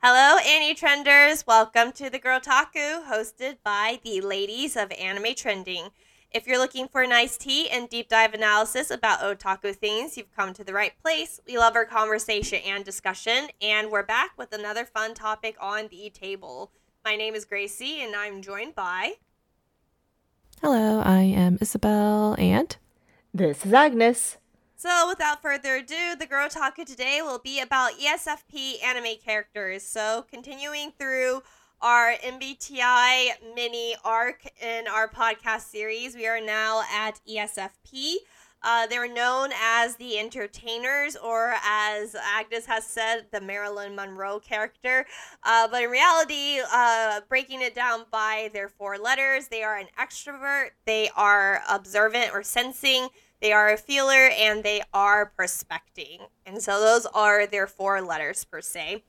Hello, Annie Trenders. Welcome to the Girl Taku, hosted by the ladies of Anime Trending. If you're looking for nice tea and deep dive analysis about otaku things, you've come to the right place. We love our conversation and discussion, and we're back with another fun topic on the table. My name is Gracie, and I'm joined by. Hello, I am Isabel, and This is Agnes. So, without further ado, the Girl Taku today will be about ESFP anime characters. So, continuing through our MBTI mini arc in our podcast series, we are now at ESFP. They're known as the entertainers, or as Agnes has said, the Marilyn Monroe character. But in reality, breaking it down by their four letters, they are an extrovert, they are observant or sensing, they are a feeler, and they are prospecting. And so those are their four letters per se.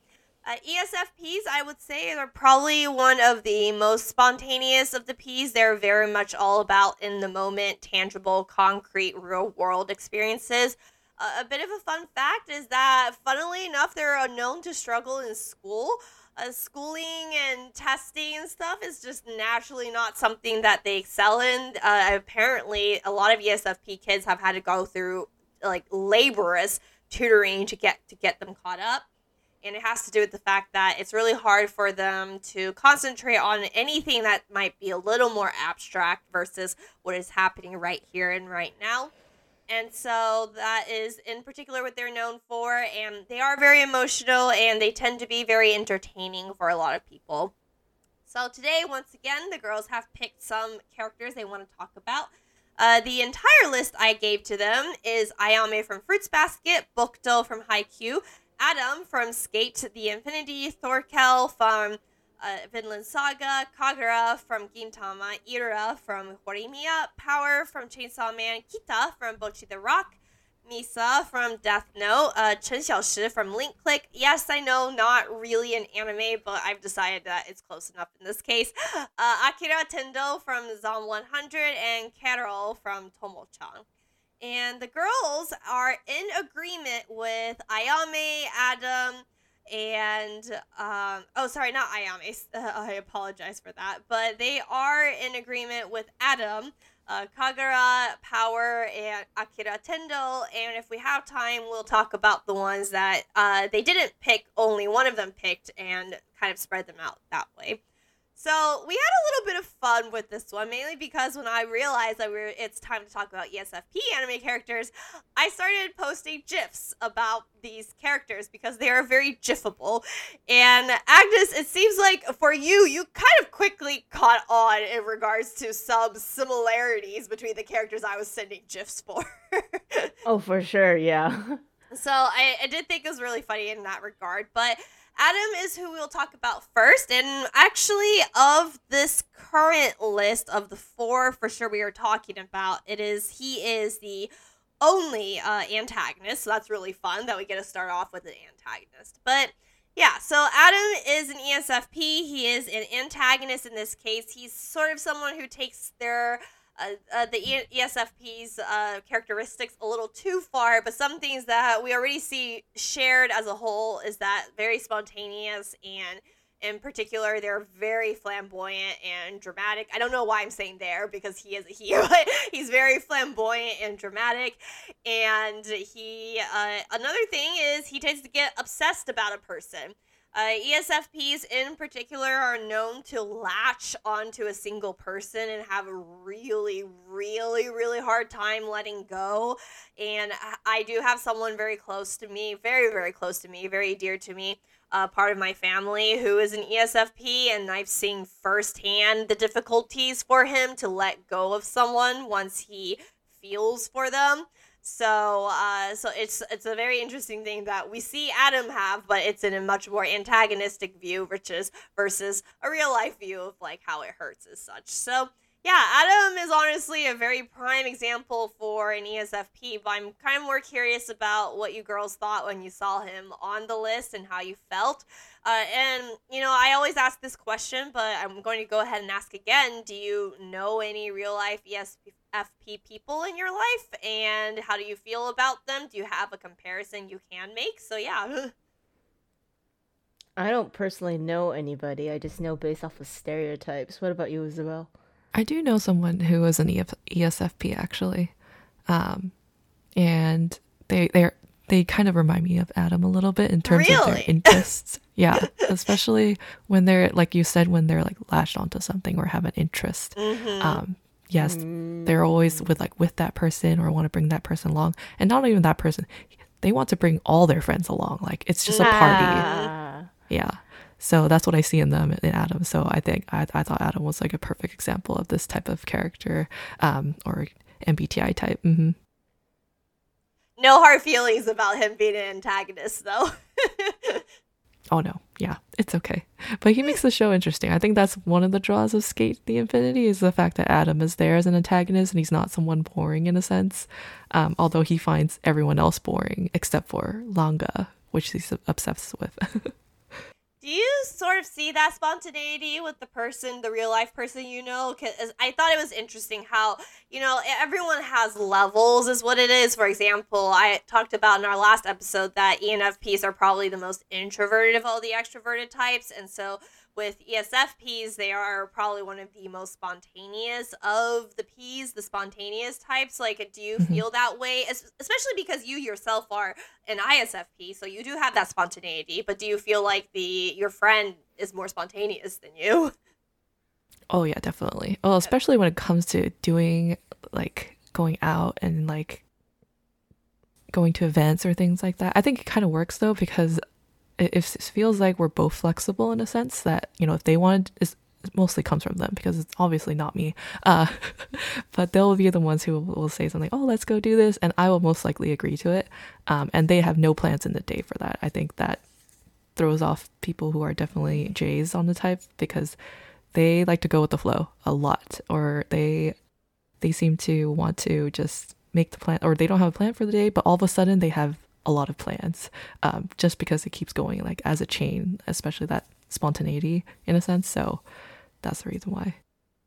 ESFPs, I would say, are probably one of the most spontaneous of the Ps. They're very much all about in the moment, tangible, concrete, real world experiences. A bit of a fun fact is that, funnily enough, they're known to struggle in school. Schooling and testing and stuff is just naturally not something that they excel in. Apparently, a lot of ESFP kids have had to go through like laborious tutoring to get them caught up. And it has to do with the fact that it's really hard for them to concentrate on anything that might be a little more abstract versus what is happening right here and right now. And so that is in particular what they're known for. And they are very emotional and they tend to be very entertaining for a lot of people. So today, once again, the girls have picked some characters they want to talk about. The entire list I gave to them is Ayame from Fruits Basket, Bokuto from Haikyuu, Adam from Skate the Infinity, Thorkel from Vinland Saga, Kagura from Gintama, Ira from Horimiya, Power from Chainsaw Man, Kita from Bocchi the Rock, Misa from Death Note, Chen Xiaoshi from Link Click. Yes, I know, not really an anime, but I've decided that it's close enough in this case. Akira Tendo from Zom 100, and Carol from Tomo-chan. And the girls are in agreement with Ayame, Adam, and sorry, not Ayame. I apologize for that, but they are in agreement with Adam, Kagura, Power, and Akira Tendo. And if we have time, we'll talk about the ones that they didn't pick. Only one of them picked, and kind of spread them out that way. So we had a little bit of fun with this one, mainly because when I realized that it's time to talk about ESFP anime characters, I started posting GIFs about these characters because they are very GIFable. And Agnes, it seems like for you kind of quickly caught on in regards to some similarities between the characters I was sending GIFs for. Oh, for sure, yeah. So I did think it was really funny in that regard, but Adam is who we'll talk about first, and actually of this current list of the four for sure we are talking about, he is the only antagonist, so that's really fun that we get to start off with an antagonist. But yeah, so Adam is an ESFP. He is an antagonist in this case. He's sort of someone who takes the ESFP's characteristics a little too far, but some things that we already see shared as a whole is that very spontaneous, and in particular, they're very flamboyant and dramatic. I don't know why I'm saying there, because he is a he, but he's very flamboyant and dramatic, and another thing is he tends to get obsessed about a person. ESFPs in particular are known to latch onto a single person and have a really, really, really hard time letting go. And I do have someone very close to me, very, very close to me, very dear to me, part of my family who is an ESFP, and I've seen firsthand the difficulties for him to let go of someone once he feels for them. So it's a very interesting thing that we see Adam have, but it's in a much more antagonistic view, versus a real life view of like how it hurts as such. So yeah, Adam is honestly a very prime example for an ESFP, but I'm kind of more curious about what you girls thought when you saw him on the list and how you felt. And, I always ask this question, but I'm going to go ahead and ask again. Do you know any real life ESFP people in your life? And how do you feel about them? Do you have a comparison you can make? So, yeah. I don't personally know anybody. I just know based off of stereotypes. What about you, Isabel? I do know someone who was an ESFP actually, and they kind of remind me of Adam a little bit in terms of their Really? interests. Yeah, especially when they're like you said, when they're like latched onto something or have an interest. Mm-hmm. Yes, they're always with that person or want to bring that person along, and not even that person. They want to bring all their friends along. Like it's just a party. Ah. Yeah. So that's what I see in them in Adam. So I think I thought Adam was like a perfect example of this type of character, or MBTI type. No hard feelings about him being an antagonist, though. Oh no, yeah, it's okay. But he makes the show interesting. I think that's one of the draws of Skate the Infinity is the fact that Adam is there as an antagonist and he's not someone boring in a sense. Although he finds everyone else boring except for Langa, which he's obsessed with. Do you sort of see that spontaneity with the real life person you know? Because I thought it was interesting how, everyone has levels, is what it is. For example, I talked about in our last episode that ENFPs are probably the most introverted of all the extroverted types. And so with ESFPs, they are probably one of the most spontaneous of the Ps, the spontaneous types. Like, do you feel that way? Especially because you yourself are an ISFP, so you do have that spontaneity. But do you feel like your friend is more spontaneous than you? Oh yeah, definitely. Well, especially when it comes to doing like going out and like going to events or things like that. I think it kind of works though because it feels like we're both flexible in a sense that, if they want, it mostly comes from them because it's obviously not me. But they'll be the ones who will say something, oh, let's go do this. And I will most likely agree to it. And they have no plans in the day for that. I think that throws off people who are definitely J's on the type because they like to go with the flow a lot, or they seem to want to just make the plan, or they don't have a plan for the day, but all of a sudden they have a lot of plans, just because it keeps going like as a chain, especially that spontaneity in a sense. So that's the reason why.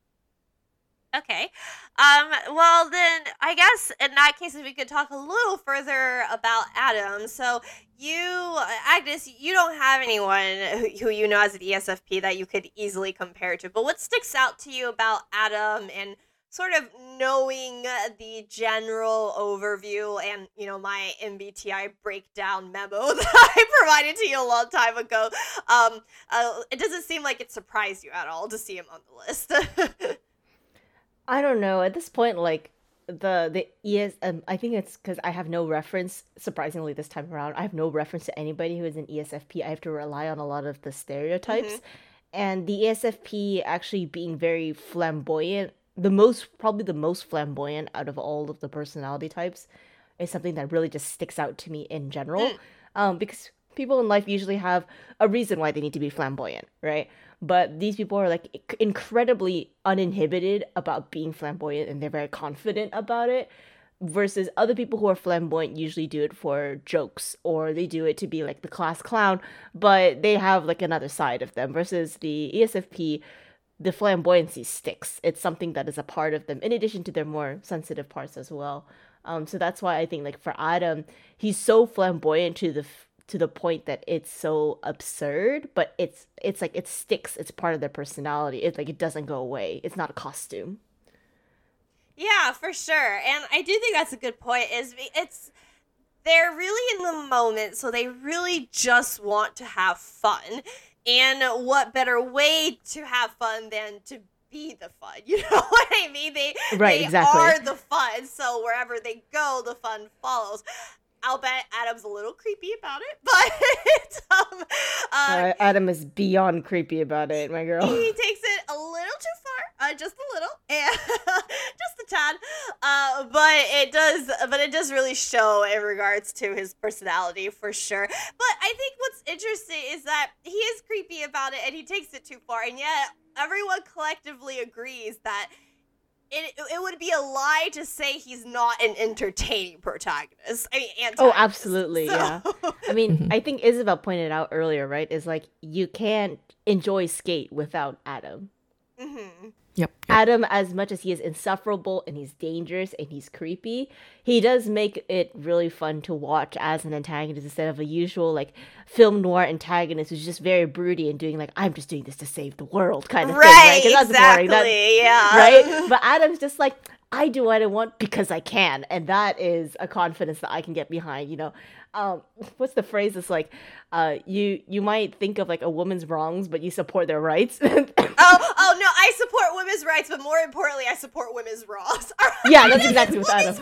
Okay. Well, then I guess in that case, if we could talk a little further about Adam. So you, Agnes, you don't have anyone who you know as an ESFP that you could easily compare to. But what sticks out to you about Adam and sort of knowing the general overview and, my MBTI breakdown memo that I provided to you a long time ago, it doesn't seem like it surprised you at all to see him on the list. I don't know. At this point, like the ES, I think it's because I have no reference. Surprisingly, this time around, I have no reference to anybody who is an ESFP. I have to rely on a lot of the stereotypes, and the ESFP actually being very flamboyant, probably the most flamboyant out of all of the personality types, is something that really just sticks out to me in general. Because people in life usually have a reason why they need to be flamboyant, right? But these people are like incredibly uninhibited about being flamboyant and they're very confident about it. Versus other people who are flamboyant usually do it for jokes or they do it to be like the class clown, but they have like another side of them. Versus the ESFP, the flamboyancy sticks. It's something that is a part of them in addition to their more sensitive parts as well. So that's why I think like for Adam, he's so flamboyant to the point that it's so absurd, but it's like it sticks. It's part of their personality. It's like it doesn't go away. It's not a costume. Yeah, for sure. And I do think that's a good point. They're really in the moment, so they really just want to have fun. And what better way to have fun than to be the fun? You know what I mean? They Exactly. are the fun, so wherever they go, the fun follows. I'll bet Adam's a little creepy about it, but Adam is beyond creepy about it, my girl. he takes it a little too far, just a little, and just a tad. But it does really show in regards to his personality for sure. But I think what's interesting is that he is creepy about it, and he takes it too far, and yet everyone collectively agrees that it would be a lie to say he's not an entertaining protagonist. I mean, antagonist. Oh, absolutely, So- yeah. I mean, I think Isabel pointed out earlier, right? Is like you can't enjoy Skate without Adam. Mm-hmm. Yep. Adam, as much as he is insufferable and he's dangerous and he's creepy, he does make it really fun to watch as an antagonist instead of a usual like film noir antagonist who's just very broody and doing like I'm just doing this to save the world kind of thing, right? 'Cause Exactly. Yeah. right? But Adam's just like I do what I want because I can, and that is a confidence that I can get behind. What's the phrase? It's like, you might think of like a woman's wrongs, but you support their rights. Oh no, I support women's rights, but more importantly, I support women's wrongs. Yeah, that's exactly what Adam.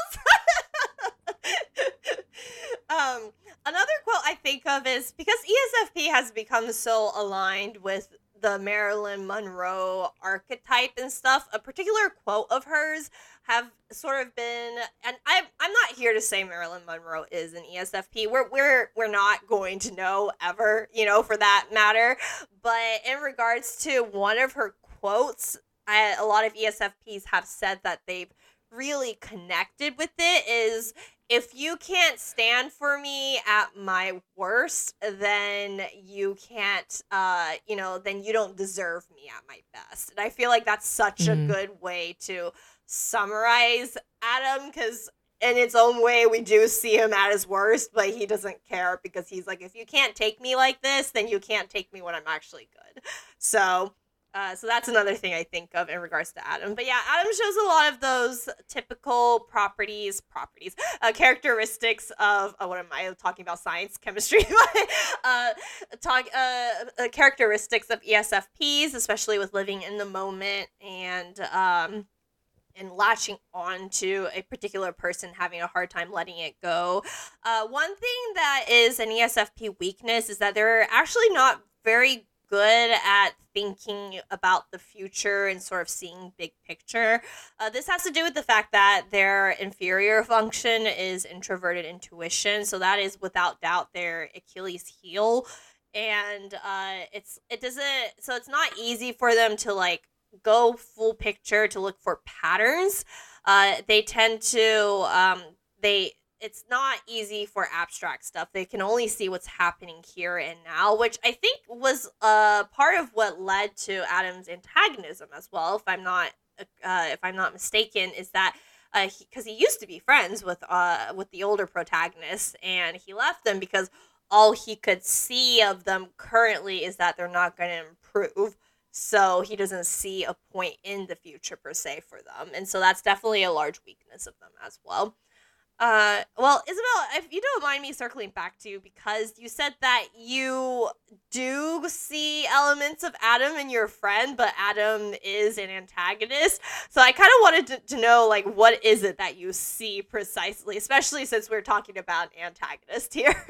Another quote I think of is because ESFP has become so aligned with the Marilyn Monroe archetype and stuff. A particular quote of hers have sort of been, and I'm not here to say Marilyn Monroe is an ESFP. We're not going to know ever, for that matter. But in regards to one of her quotes, a lot of ESFPs have said that they've really connected with it is if you can't stand for me at my worst, then you can't, then you don't deserve me at my best. And I feel like that's such a good way to summarize Adam, because in its own way, we do see him at his worst, but he doesn't care because he's like, if you can't take me like this, then you can't take me when I'm actually good. So that's another thing I think of in regards to Adam. But yeah, Adam shows a lot of those typical characteristics of, what am I talking about? Science, chemistry? Characteristics of ESFPs, especially with living in the moment and latching on to a particular person, having a hard time letting it go. One thing that is an ESFP weakness is that they're actually not very good at thinking about the future and sort of seeing big picture. This has to do with the fact that their inferior function is introverted intuition, so that is without doubt their Achilles heel, and it's not easy for them to like go full picture to look for patterns. They tend to it's not easy for abstract stuff. They can only see what's happening here and now, which I think was part of what led to Adam's antagonism as well. If I'm not mistaken, is that because he used to be friends with the older protagonists, and he left them because all he could see of them currently is that they're not going to improve. So he doesn't see a point in the future per se for them, and so that's definitely a large weakness of them as well. Well, Isabel, if you don't mind me circling back to you, because you said that you do see elements of Adam in your friend, but Adam is an antagonist. So I kind of wanted to know, like, what is it that you see precisely, especially since we're talking about an antagonist here.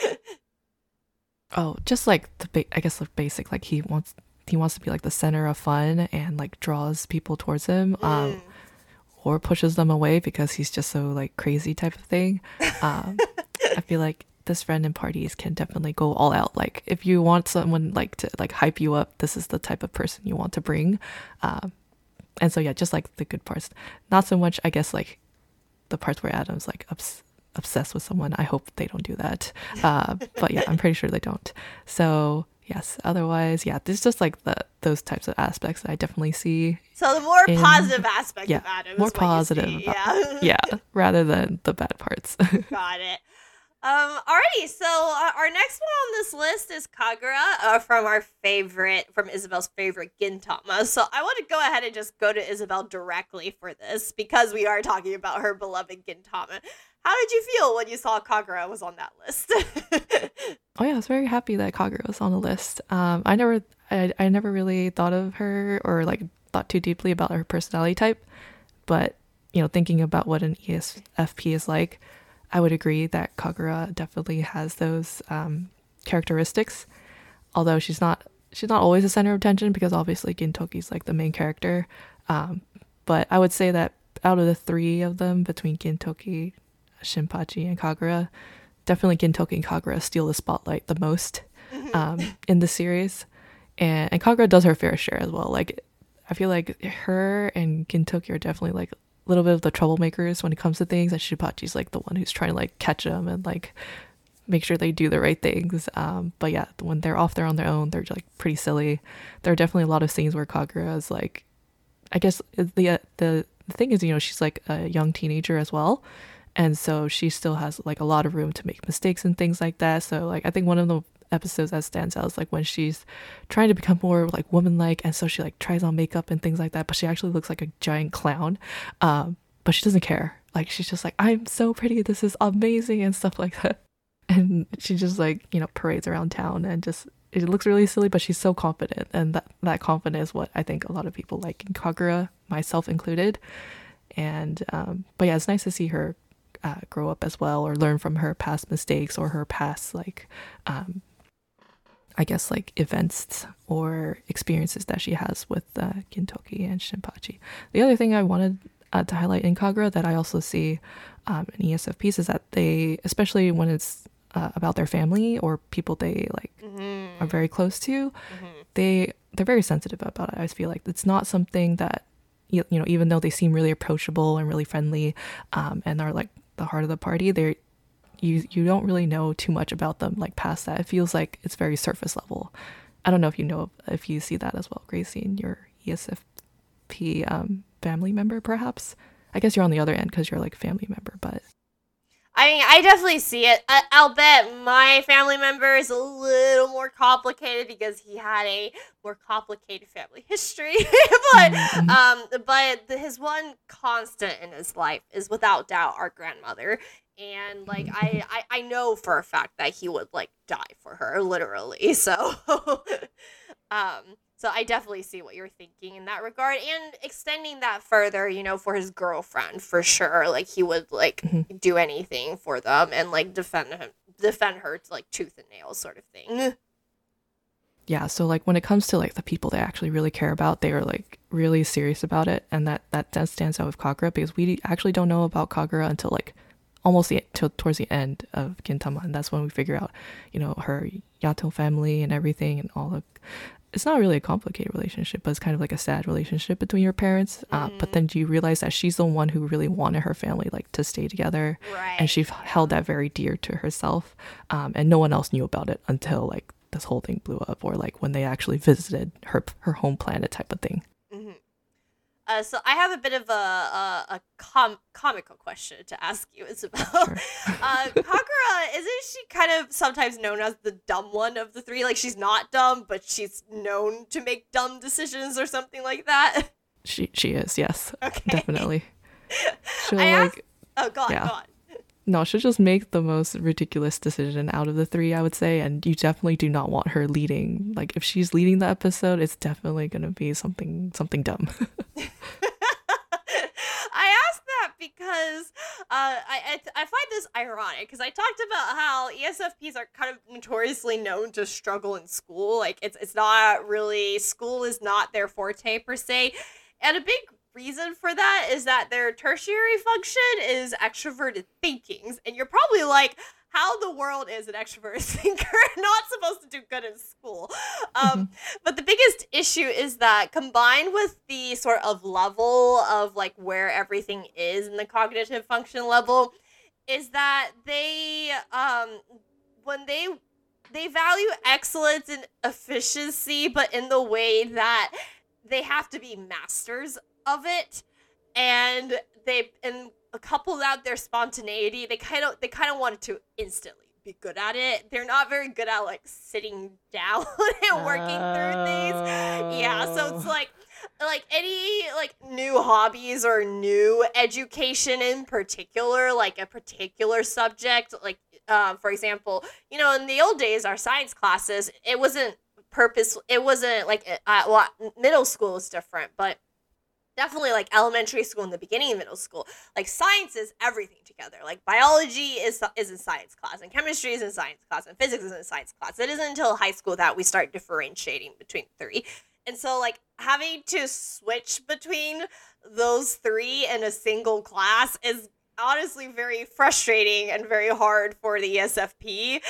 Oh, just like I guess the basic, like he wants to be like the center of fun and like draws people towards him. Or pushes them away because he's just so like crazy type of thing. I feel like this friend in parties can definitely go all out. Like if you want someone like to like hype you up, this is the type of person you want to bring. And so yeah, just like the good parts. Not so much, I guess, like the parts where Adam's like obsessed with someone. I hope they don't do that. But yeah, I'm pretty sure they don't. So yes, otherwise, yeah, there's just like those types of aspects that I definitely see. So the more positive aspect of Adam more is what positive you see. Yeah, rather than the bad parts. Got it. Alrighty, so our next one on this list is Kagura from Isabel's favorite Gintama. So I want to go ahead and just go to Isabel directly for this because we are talking about her beloved Gintama. How did you feel when you saw Kagura was on that list? Oh yeah, I was very happy that Kagura was on the list. I never really thought of her or like thought too deeply about her personality type, but thinking about what an ESFP is like, I would agree that Kagura definitely has those characteristics. Although she's not always the center of attention because obviously Gintoki's like the main character. But I would say that out of the three of them, between Gintoki, Shinpachi, and Kagura, definitely Gintoki and Kagura steal the spotlight the most in the series, and Kagura does her fair share as well. Like I feel like her and Gintoki are definitely like a little bit of the troublemakers when it comes to things, and Shinpachi's like the one who's trying to like catch them and like make sure they do the right things. But yeah, when they're off there on their own, they're like pretty silly. There are definitely a lot of scenes where Kagura is like, I guess the thing is, she's like a young teenager as well, and so she still has like a lot of room to make mistakes and things like that. So like I think one of the episodes that stands out is like when she's trying to become more like woman-like, and so she like tries on makeup and things like that, but she actually looks like a giant clown. But she doesn't care. Like she's just like, I'm so pretty, this is amazing and stuff like that. And she just like, parades around town and just, it looks really silly, but she's so confident. And that confidence is what I think a lot of people like in Kagura, myself included. And but yeah, it's nice to see her grow up as well, or learn from her past mistakes or her past like I guess like events or experiences that she has with Gintoki and Shinpachi. The other thing I wanted to highlight in Kagura that I also see in ESFPs is that they, especially when it's about their family or people they like are very close to, they're very sensitive about it. I feel like it's not something that even though they seem really approachable and really friendly and are like the heart of the party, you don't really know too much about them like past that. It feels like it's very surface level. I don't know if you see that as well, Gracie, in your ESFP family member, perhaps. I guess you're on the other end because you're like a family member, but I mean, I definitely see it. I'll bet my family member is a little more complicated because he had a more complicated family history. But his one constant in his life is without doubt our grandmother. And like I know for a fact that he would like die for her, literally. So so I definitely see what you're thinking in that regard, and extending that further, for his girlfriend, for sure. Like he would like do anything for them and like defend her to like tooth and nail sort of thing. Yeah, so like when it comes to like the people they actually really care about, they are like really serious about it, and that stands out with Kagura, because we actually don't know about Kagura until like almost towards the end of Gintama, and that's when we figure out, her Yato family and everything and all the. It's not really a complicated relationship, but it's kind of like a sad relationship between your parents. But then you realize that she's the one who really wanted her family like to stay together, right? And she held that very dear to herself, and no one else knew about it until like this whole thing blew up, or like when they actually visited her home planet type of thing. So I have a bit of a comical question to ask you, Isabel. Sure. Kagura, isn't she kind of sometimes known as the dumb one of the three? Like she's not dumb, but she's known to make dumb decisions or something like that. She is, yes. Okay. Definitely. She'll go on. No, she'll just make the most ridiculous decision out of the three, I would say, and you definitely do not want her leading. Like, if she's leading the episode, it's definitely going to be something dumb. I asked that because I find this ironic, because I talked about how ESFPs are kind of notoriously known to struggle in school. Like, it's not really, school is not their forte per se, and a big reason for that is that their tertiary function is extroverted thinkings, and you're probably like, how the world is an extroverted thinker not supposed to do good in school? But the biggest issue is that, combined with the sort of level of like where everything is in the cognitive function level, is that they when they value excellence and efficiency, but in the way that they have to be masters of it, and couple out their spontaneity, they kind of wanted to instantly be good at it. They're not very good at like sitting down and working through things. Yeah, so it's like any like new hobbies or new education in particular, like a particular subject, like for example, in the old days, our science classes, it wasn't like middle school is different, but definitely like elementary school and the beginning of middle school, like science is everything together. Like biology is in science class, and chemistry is in science class, and physics is in science class. It isn't until high school that we start differentiating between three. And so like having to switch between those three in a single class is honestly very frustrating and very hard for the ESFP,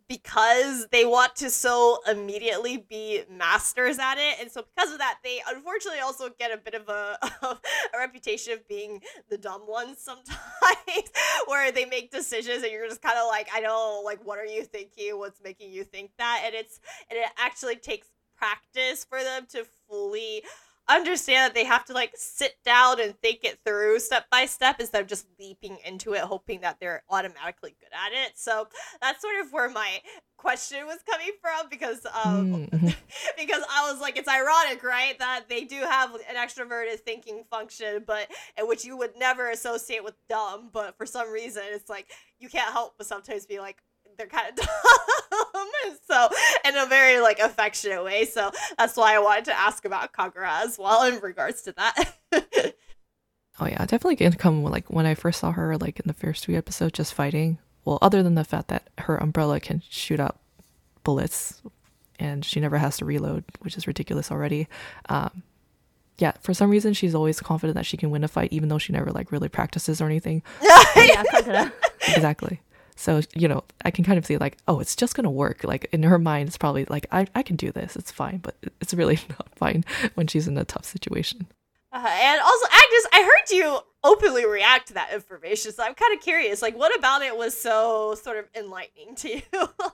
because they want to so immediately be masters at it. And so because of that, they unfortunately also get a bit of a, a reputation of being the dumb ones sometimes, where they make decisions and you're just kind of like, I know, like, what are you thinking? What's making you think that? And it actually takes practice for them to fully understand that they have to like sit down and think it through step by step instead of just leaping into it hoping that they're automatically good at it. So that's sort of where my question was coming from, because because I was like, it's ironic, right, that they do have an extroverted thinking function, but which you would never associate with dumb, but for some reason it's like you can't help but sometimes be like, they're kind of dumb, so in a very like affectionate way. So that's why I wanted to ask about Kagura as well in regards to that. Oh yeah, definitely can come like when I first saw her like in the first 3 episodes just fighting. Well, other than the fact that her umbrella can shoot out bullets and she never has to reload, which is ridiculous already. Yeah, for some reason she's always confident that she can win a fight even though she never like really practices or anything. Yeah, Kagura. Exactly. So, you know, I can kind of see like, oh, it's just going to work. Like in her mind, it's probably like, I can do this. It's fine. But it's really not fine when she's in a tough situation. And also, Agnes, I heard you openly react to that information. So I'm kind of curious, like, what about it was so sort of enlightening to you?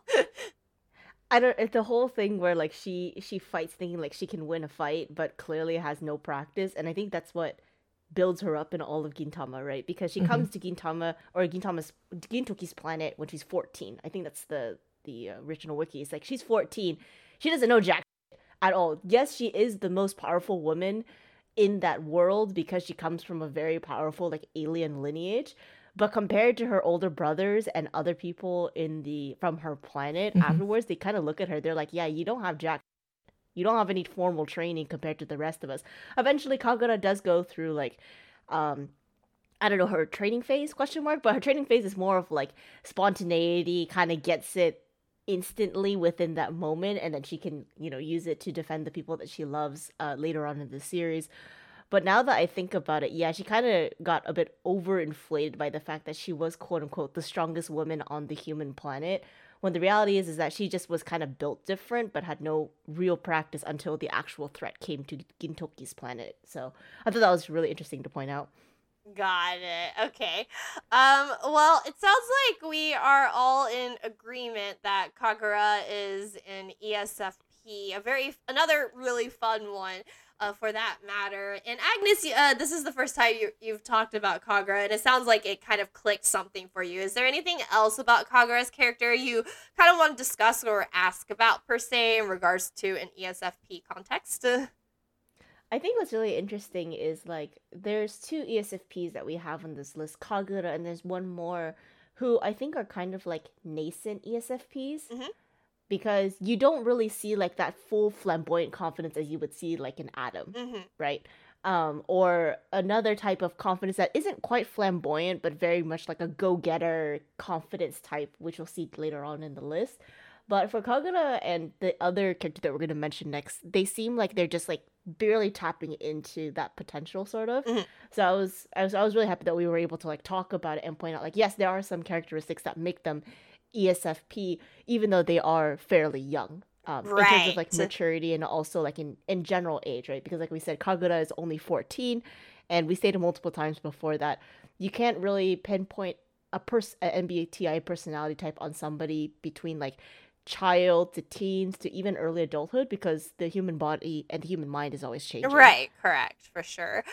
I don't. It's the whole thing where like she fights thinking like she can win a fight, but clearly has no practice, and I think that's what builds her up in all of Gintama, right? Because she comes to Gintama or Gintoki's planet when she's 14. I think that's the original wiki. It's like she's 14. She doesn't know jack at all. Yes, she is the most powerful woman in that world because she comes from a very powerful like alien lineage. But compared to her older brothers and other people from her planet afterwards, they kind of look at her. They're like, yeah, you don't have jack. You don't have any formal training compared to the rest of us. Eventually, Kagura does go through, like, I don't know, her training phase, but her training phase is more of, like, spontaneity, kind of gets it instantly within that moment, and then she can, you know, use it to defend the people that she loves later on in the series. But now that I think about it, yeah, she kind of got a bit overinflated by the fact that she was, quote-unquote, the strongest woman on the human planet, when the reality is that she just was kind of built different, but had no real practice until the actual threat came to Gintoki's planet. So I thought that was really interesting to point out. Got it. Okay. Well, it sounds like we are all in agreement that Kagura is an ESFP, another really fun one. For that matter. And Agnes, this is the first time you've talked about Kagura, and it sounds like it kind of clicked something for you. Is there anything else about Kagura's character you kind of want to discuss or ask about, per se, in regards to an ESFP context? I think what's really interesting is, like, there's 2 ESFPs that we have on this list, Kagura, and there's one more who I think are kind of, like, nascent ESFPs. Mm-hmm. Because you don't really see like that full flamboyant confidence as you would see like in Adam, right? Or another type of confidence that isn't quite flamboyant, but very much like a go-getter confidence type, which we'll see later on in the list. But for Kagura and the other character that we're going to mention next, they seem like they're just like barely tapping into that potential, sort of. So I was really happy that we were able to like talk about it and point out like, yes, there are some characteristics that make them ESFP, even though they are fairly young, in terms of like maturity and also like in general age, right? Because like we said, Kagura is only 14, and we stated multiple times before that you can't really pinpoint an MBTI personality type on somebody between like child to teens to even early adulthood, because the human body and the human mind is always changing. Right, correct, for sure.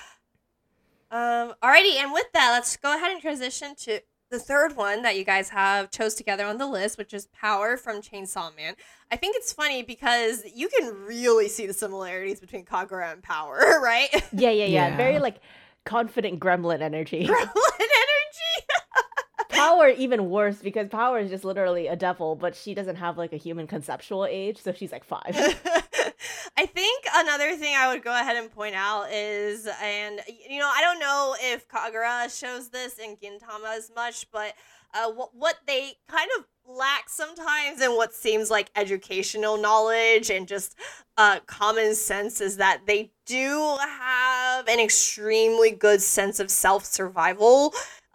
Alrighty, and with that, let's go ahead and transition to the third one that you guys have chose together on the list, which is Power from Chainsaw Man. I think it's funny because you can really see the similarities between Kagura and Power, right? Yeah. Very like confident gremlin energy. Gremlin energy? Power even worse, because Power is just literally a devil, but she doesn't have like a human conceptual age, so she's like 5. I think another thing I would go ahead and point out is, and you know, I don't know if Kagura shows this in Gintama as much, but what they kind of lack sometimes in what seems like educational knowledge and just common sense is that they do have an extremely good sense of self-survival.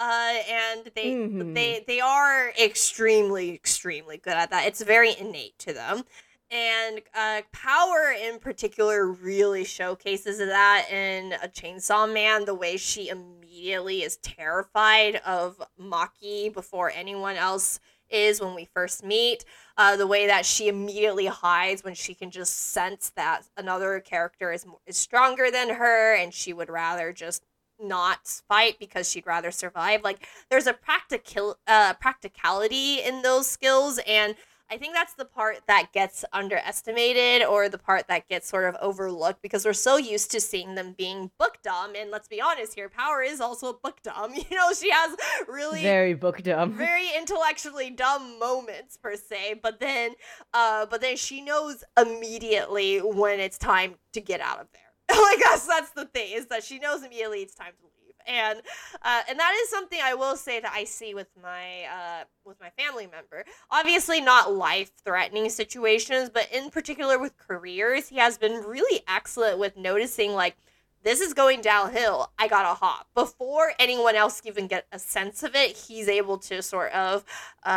and Mm-hmm. they are extremely good at that. It's very innate to them. And Power in particular really showcases that in a Chainsaw Man, the way she immediately is terrified of Maki before anyone else is when we first meet. The way that she immediately hides when she can just sense that another character is stronger than her, and she would rather just not fight because she'd rather survive. Like, there's a practicality in those skills, and I think that's the part that gets underestimated, or the part that gets sort of overlooked, because we're so used to seeing them being book dumb. And let's be honest here, Power is also book dumb. You know, she has really Very book dumb. very intellectually dumb moments per se, but then she knows immediately when it's time to get out of there. Like, that's the thing, is that she knows immediately it's time to leave. And that is something I will say that I see with my family member. Obviously not life-threatening situations, but in particular with careers, he has been really excellent with noticing, like, this is going downhill, I gotta hop. Before anyone else even get a sense of it, he's able to sort of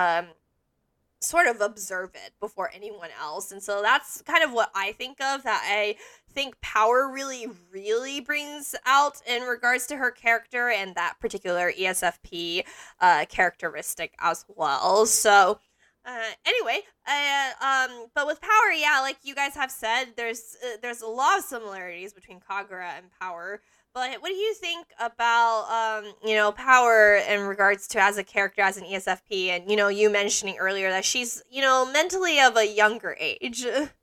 observe it before anyone else. And so that's kind of what I think of, that I think Power really brings out in regards to her character and that particular ESFP characteristic as well. So anyway, but with Power, yeah, like you guys have said, there's a lot of similarities between Kagura and Power. But what do you think about, Power in regards to as a character, as an ESFP, and, you mentioning earlier that she's, mentally of a younger age?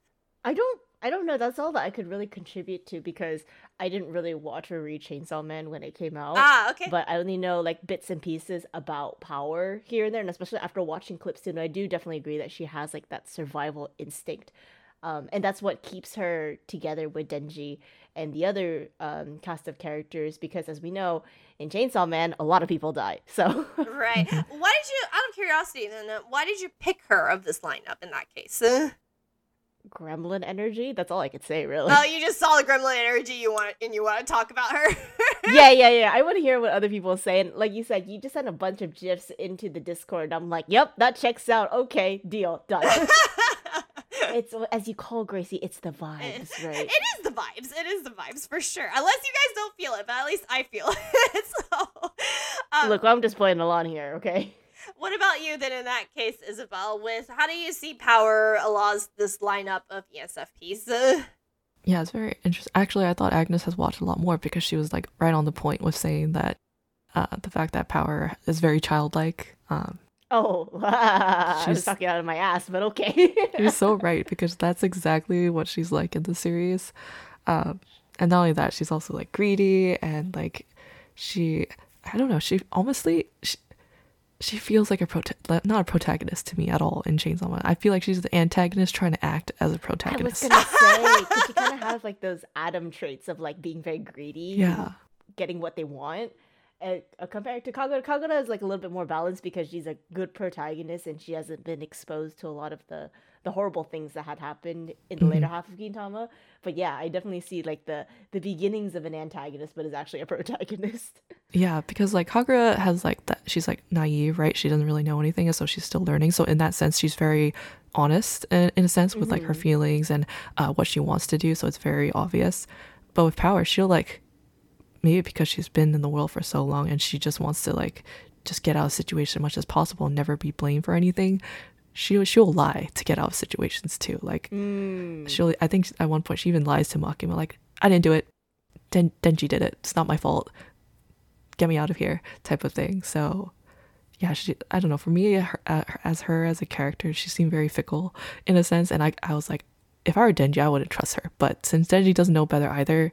I don't know. That's all that I could really contribute to, because I didn't really watch or read Chainsaw Man when it came out. Ah, okay. But I only know like bits and pieces about Power here and there, and especially after watching clips too. And I do definitely agree that she has like that survival instinct. And that's what keeps her together with Denji and the other cast of characters, because as we know, in Chainsaw Man, a lot of people die. So Right. Why did you, out of curiosity, then, why did you pick her of this lineup in that case? gremlin energy. That's all I could say, really. Oh, you just saw the gremlin energy you want to talk about her? Yeah. I want to hear what other people say. And like you said, you just sent a bunch of GIFs into the Discord. I'm like, yep, that checks out. Okay, deal, done. It's, as you call Gracie, it's the vibes, right? It is the vibes for sure. Unless you guys don't feel it, but at least I feel it. So, Look, I'm just playing along here, okay? What about you then in that case, Isabel? With how do you see Power allows this lineup of ESFPs? Yeah, it's very interesting. Actually, I thought Agnes has watched a lot more, because she was like right on the point with saying that the fact that Power is very childlike. Oh, I was talking out of my ass, but okay. You're so right, because that's exactly what she's like in the series. And not only that, she's also like greedy, and like I don't know, she honestly, she feels like not a protagonist to me at all in Chainsaw Man. I feel like she's the antagonist trying to act as a protagonist. I was gonna say, because she kind of has like those Adam traits of like being very greedy, yeah, getting what they want. Compared to Kagura is like a little bit more balanced, because she's a good protagonist and she hasn't been exposed to a lot of the horrible things that had happened in the later half of Gintama. But yeah, I definitely see like the beginnings of an antagonist, but is actually a protagonist. Yeah, because like Kagura has like that, she's like naive, right? She doesn't really know anything, and so she's still learning. So in that sense, she's very honest in a sense with like her feelings and what she wants to do. So it's very obvious. But with Power, she'll like, maybe because she's been in the world for so long and she just wants to like just get out of the situation as much as possible and never be blamed for anything, she'll lie to get out of situations too. Like I think at one point she even lies to Makima, like, I didn't do it, Denji did it, it's not my fault, get me out of here, type of thing. So yeah, I don't know, for me, as a character, she seemed very fickle in a sense, and I was like, if I were Denji, I wouldn't trust her. But since Denji doesn't know better either,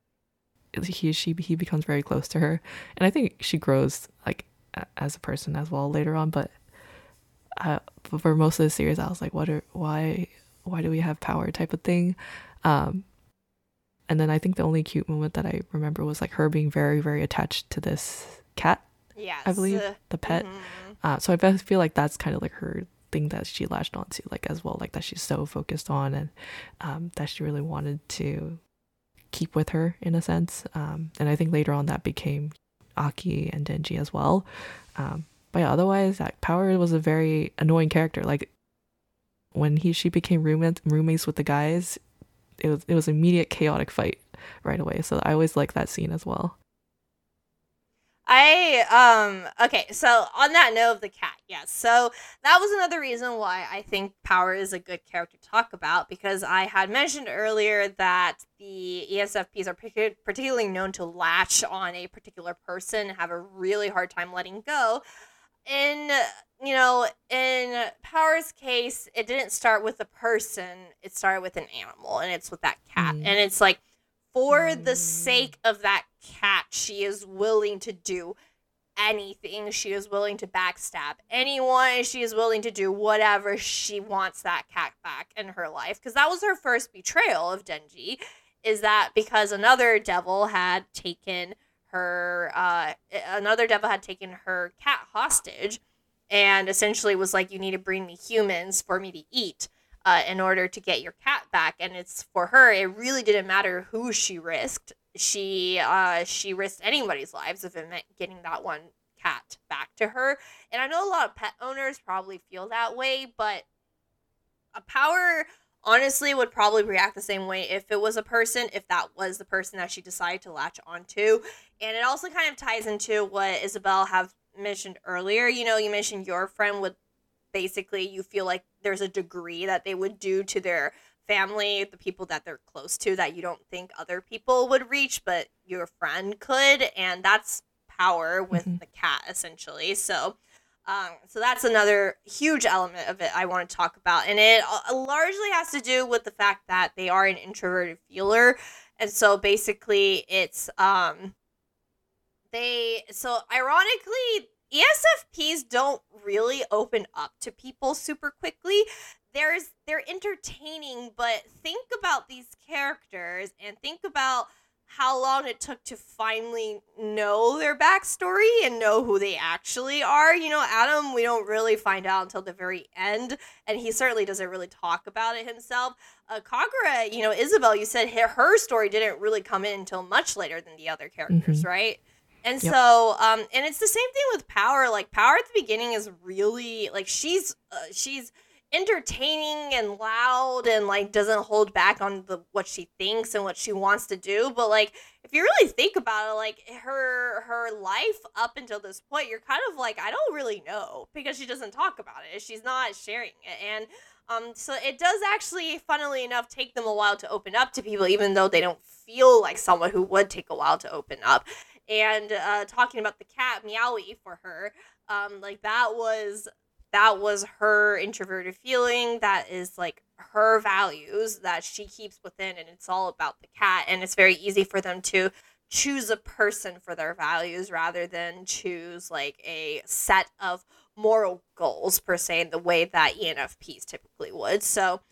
he becomes very close to her, and I think she grows like as a person as well later on. But for most of the series, I was like, why do we have Power, type of thing. And then I think the only cute moment that I remember was like her being very, very attached to this cat. Yes, I believe, the pet. So I feel like that's kind of like her thing that she latched onto, like, as well, like that she's so focused on, and that she really wanted to keep with her in a sense. And I think later on that became Aki and Denji as well. But yeah, otherwise, Power was a very annoying character. Like when she became roommates with the guys, it was immediate chaotic fight right away. So I always like that scene as well. Okay, so on that note of the cat, yes. So that was another reason why I think Power is a good character to talk about, because I had mentioned earlier that the ESFPs are particularly known to latch on a particular person and have a really hard time letting go. In Power's case, it didn't start with a person, it started with an animal, and it's with that cat. And it's like, for the sake of that cat, she is willing to do anything. She is willing to backstab anyone. She is willing to do whatever she wants that cat back in her life. Because that was her first betrayal of Denji, is that because another devil had taken her cat hostage, and essentially was like, you need to bring me humans for me to eat in order to get your cat back. And it's, for her, it really didn't matter who she risked. She risked anybody's lives if it meant getting that one cat back to her. And I know a lot of pet owners probably feel that way, but a Power honestly would probably react the same way if it was a person, if that was the person that she decided to latch onto. And it also kind of ties into what Isabel have mentioned earlier. You mentioned your friend would basically, you feel like there's a degree that they would do to their family, the people that they're close to, that you don't think other people would reach, but your friend could. And that's Power with the cat, essentially. So that's another huge element of it I want to talk about. And it largely has to do with the fact that they are an introverted feeler. And so basically it's, ironically, ESFPs don't really open up to people super quickly. They're entertaining, but think about these characters and think about how long it took to finally know their backstory and know who they actually are. Adam, we don't really find out until the very end, and he certainly doesn't really talk about it himself. Kagura, Isabel, you said her story didn't really come in until much later than the other characters, right? And so, and it's the same thing with Power. Like, Power at the beginning is really, like, she's entertaining and loud and, like, doesn't hold back on what she thinks and what she wants to do. But, like, if you really think about it, like, her life up until this point, you're kind of like, I don't really know, because she doesn't talk about it. She's not sharing it. And so it does actually, funnily enough, take them a while to open up to people, even though they don't feel like someone who would take a while to open up. And talking about the cat, Meowie, for her, like, that was her introverted feeling. That is, like, her values that she keeps within, and it's all about the cat. And it's very easy for them to choose a person for their values rather than choose, like, a set of moral goals, per se, in the way that ENFPs typically would. So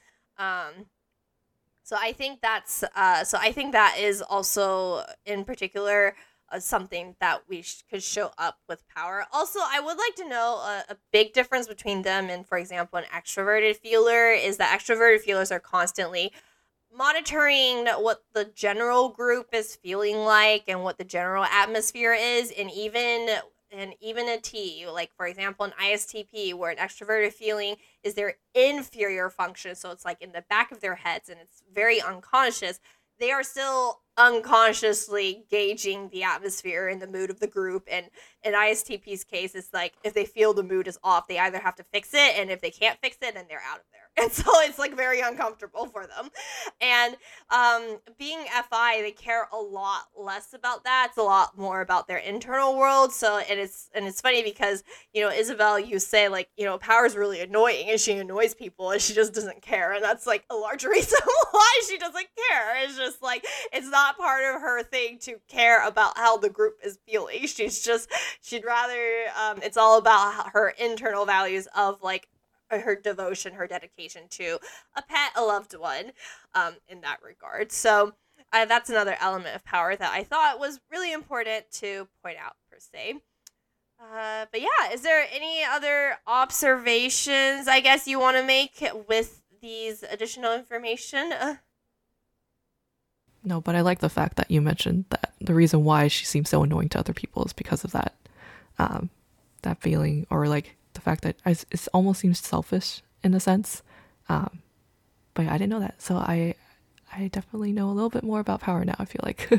I think that is also, in particular, something that we could show up with Power. Also, I would like to know a big difference between them and, for example, an extroverted feeler is that extroverted feelers are constantly monitoring what the general group is feeling like and what the general atmosphere is, and even a T, like, for example, an ISTP, where an extroverted feeling is their inferior function, so it's like in the back of their heads and it's very unconscious. They are still unconsciously gauging the atmosphere and the mood of the group. And in ISTP's case, it's like, if they feel the mood is off, they either have to fix it, and if they can't fix it, then they're out of there. And so it's, like, very uncomfortable for them. And being FI, they care a lot less about that. It's a lot more about their internal world. So, and it's funny because, Isabel, you say, like, Power's really annoying and she annoys people and she just doesn't care. And that's, like, a large reason why she doesn't care. It's just, like, it's not part of her thing to care about how the group is feeling. She'd rather, it's all about her internal values of, like, her devotion, her dedication to a pet, a loved one, in that regard. So that's another element of Power that I thought was really important to point out, per se. But yeah, is there any other observations, I guess, you want to make with these additional information? No, but I like the fact that you mentioned that the reason why she seems so annoying to other people is because of that that feeling, or like the fact that it almost seems selfish in a sense. But yeah, I didn't know that, so I definitely know a little bit more about power now, I feel like.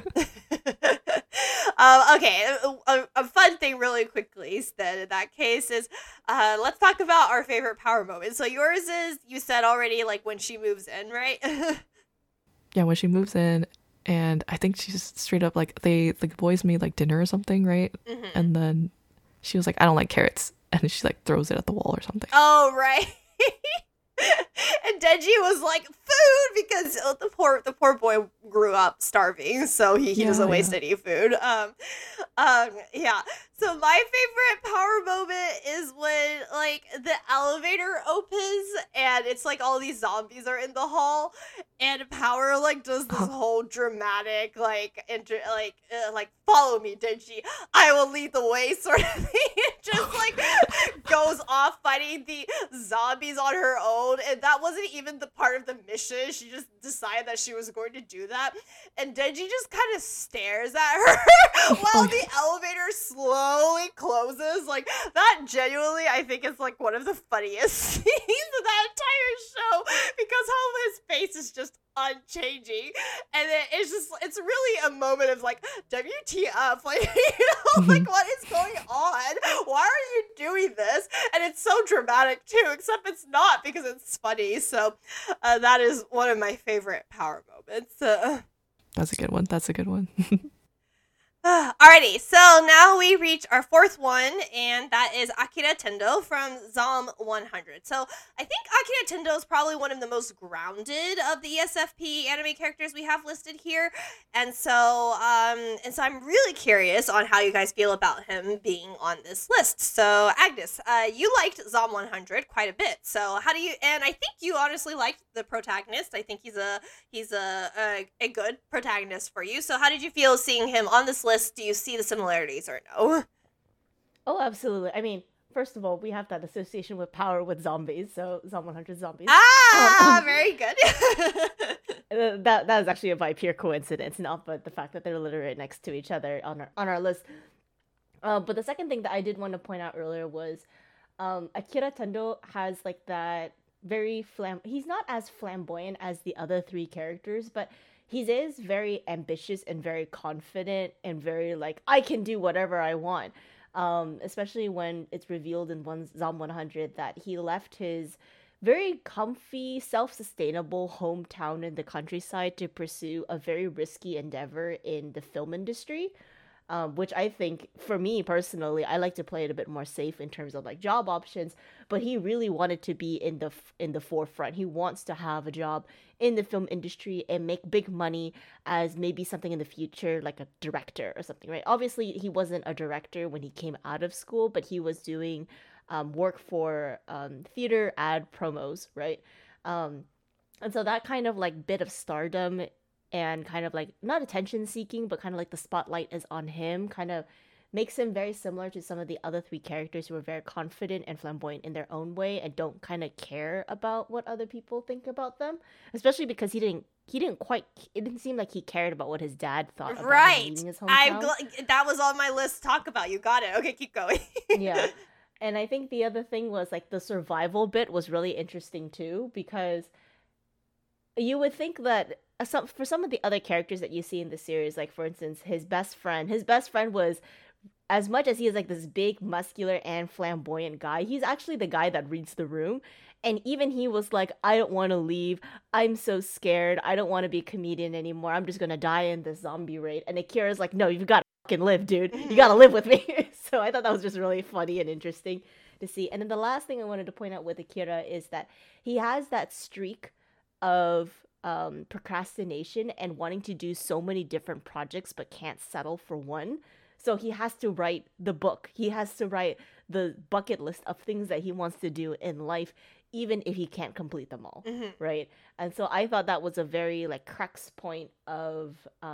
Okay, a fun thing really quickly then in that case is let's talk about our favorite power moment. So yours is, you said already, like when she moves in, right? Yeah, when she moves in, and I think she's straight up like, the boys made like dinner or something, right? Mm-hmm. And then she was like, I don't like carrots, and then she like throws it at the wall or something. Oh, right. And Denji was like, food, because the poor boy grew up starving, so he doesn't waste any food. Yeah. So my favorite power moment is when like the elevator opens and it's like all these zombies are in the hall, and Power like does this whole dramatic like follow me, Denji, I will lead the way sort of thing. It just like goes off fighting the zombies on her own, and that wasn't even the part of the mission. She just decided that she was going to do that, and Denji just kind of stares at her while the elevator slowly closes. Like, that genuinely, I think, is like one of the funniest scenes of that entire show, because how his face is just unchanging, and it's really a moment of like, WTF, like, like, what is going on? Why are you doing this? And it's so dramatic too, except it's not, because it's funny. So that is one of my favorite power moments. That's a good one. Alrighty, so now we reach our fourth one, and that is Akira Tendo from Zom 100. So I think Akira Tendo is probably one of the most grounded of the ESFP anime characters we have listed here, and so I'm really curious on how you guys feel about him being on this list. So Agnes, you liked Zom 100 quite a bit. So how do you? And I think you honestly liked the protagonist. I think he's a good protagonist for you. So how did you feel seeing him on this list? Do you see the similarities or no? Oh, absolutely. I mean, first of all, we have that association with power with zombies, so Zom 100 zombies. Very good. that is actually by pure coincidence, not but the fact that they're literally right next to each other on our list. But the second thing that I did want to point out earlier was Akira Tendo has like that very he's not as flamboyant as the other three characters, but he is very ambitious and very confident and very like, I can do whatever I want. Especially when it's revealed in Zom 100 that he left his very comfy, self-sustainable hometown in the countryside to pursue a very risky endeavor in the film industry. Which I think, for me personally, I like to play it a bit more safe in terms of like job options. But he really wanted to be in the forefront. He wants to have a job in the film industry and make big money as maybe something in the future, like a director or something, right? Obviously, he wasn't a director when he came out of school, but he was doing work for theater ad promos, right? And so that kind of like bit of stardom and kind of like not attention seeking, but kind of like the spotlight is on him, kind of makes him very similar to some of the other three characters who are very confident and flamboyant in their own way and don't kind of care about what other people think about them, especially because it didn't seem like he cared about what his dad thought about him leaving his hometown. That was on my list to talk about. You got it. Okay, keep going. Yeah. And I think the other thing was like the survival bit was really interesting too, because you would think that for some of the other characters that you see in the series, like for instance, his best friend was, as much as he is like this big, muscular and flamboyant guy, he's actually the guy that reads the room. And even he was like, I don't want to leave. I'm so scared. I don't want to be a comedian anymore. I'm just going to die in this zombie raid. And Akira's like, no, you've got to fucking live, dude. You got to live with me. So I thought that was just really funny and interesting to see. And then the last thing I wanted to point out with Akira is that he has that streak of procrastination and wanting to do so many different projects but can't settle for one. So he has to write the book. He has to write the bucket list of things that he wants to do in life, even if he can't complete them all, right? And so I thought that was a very like crux point of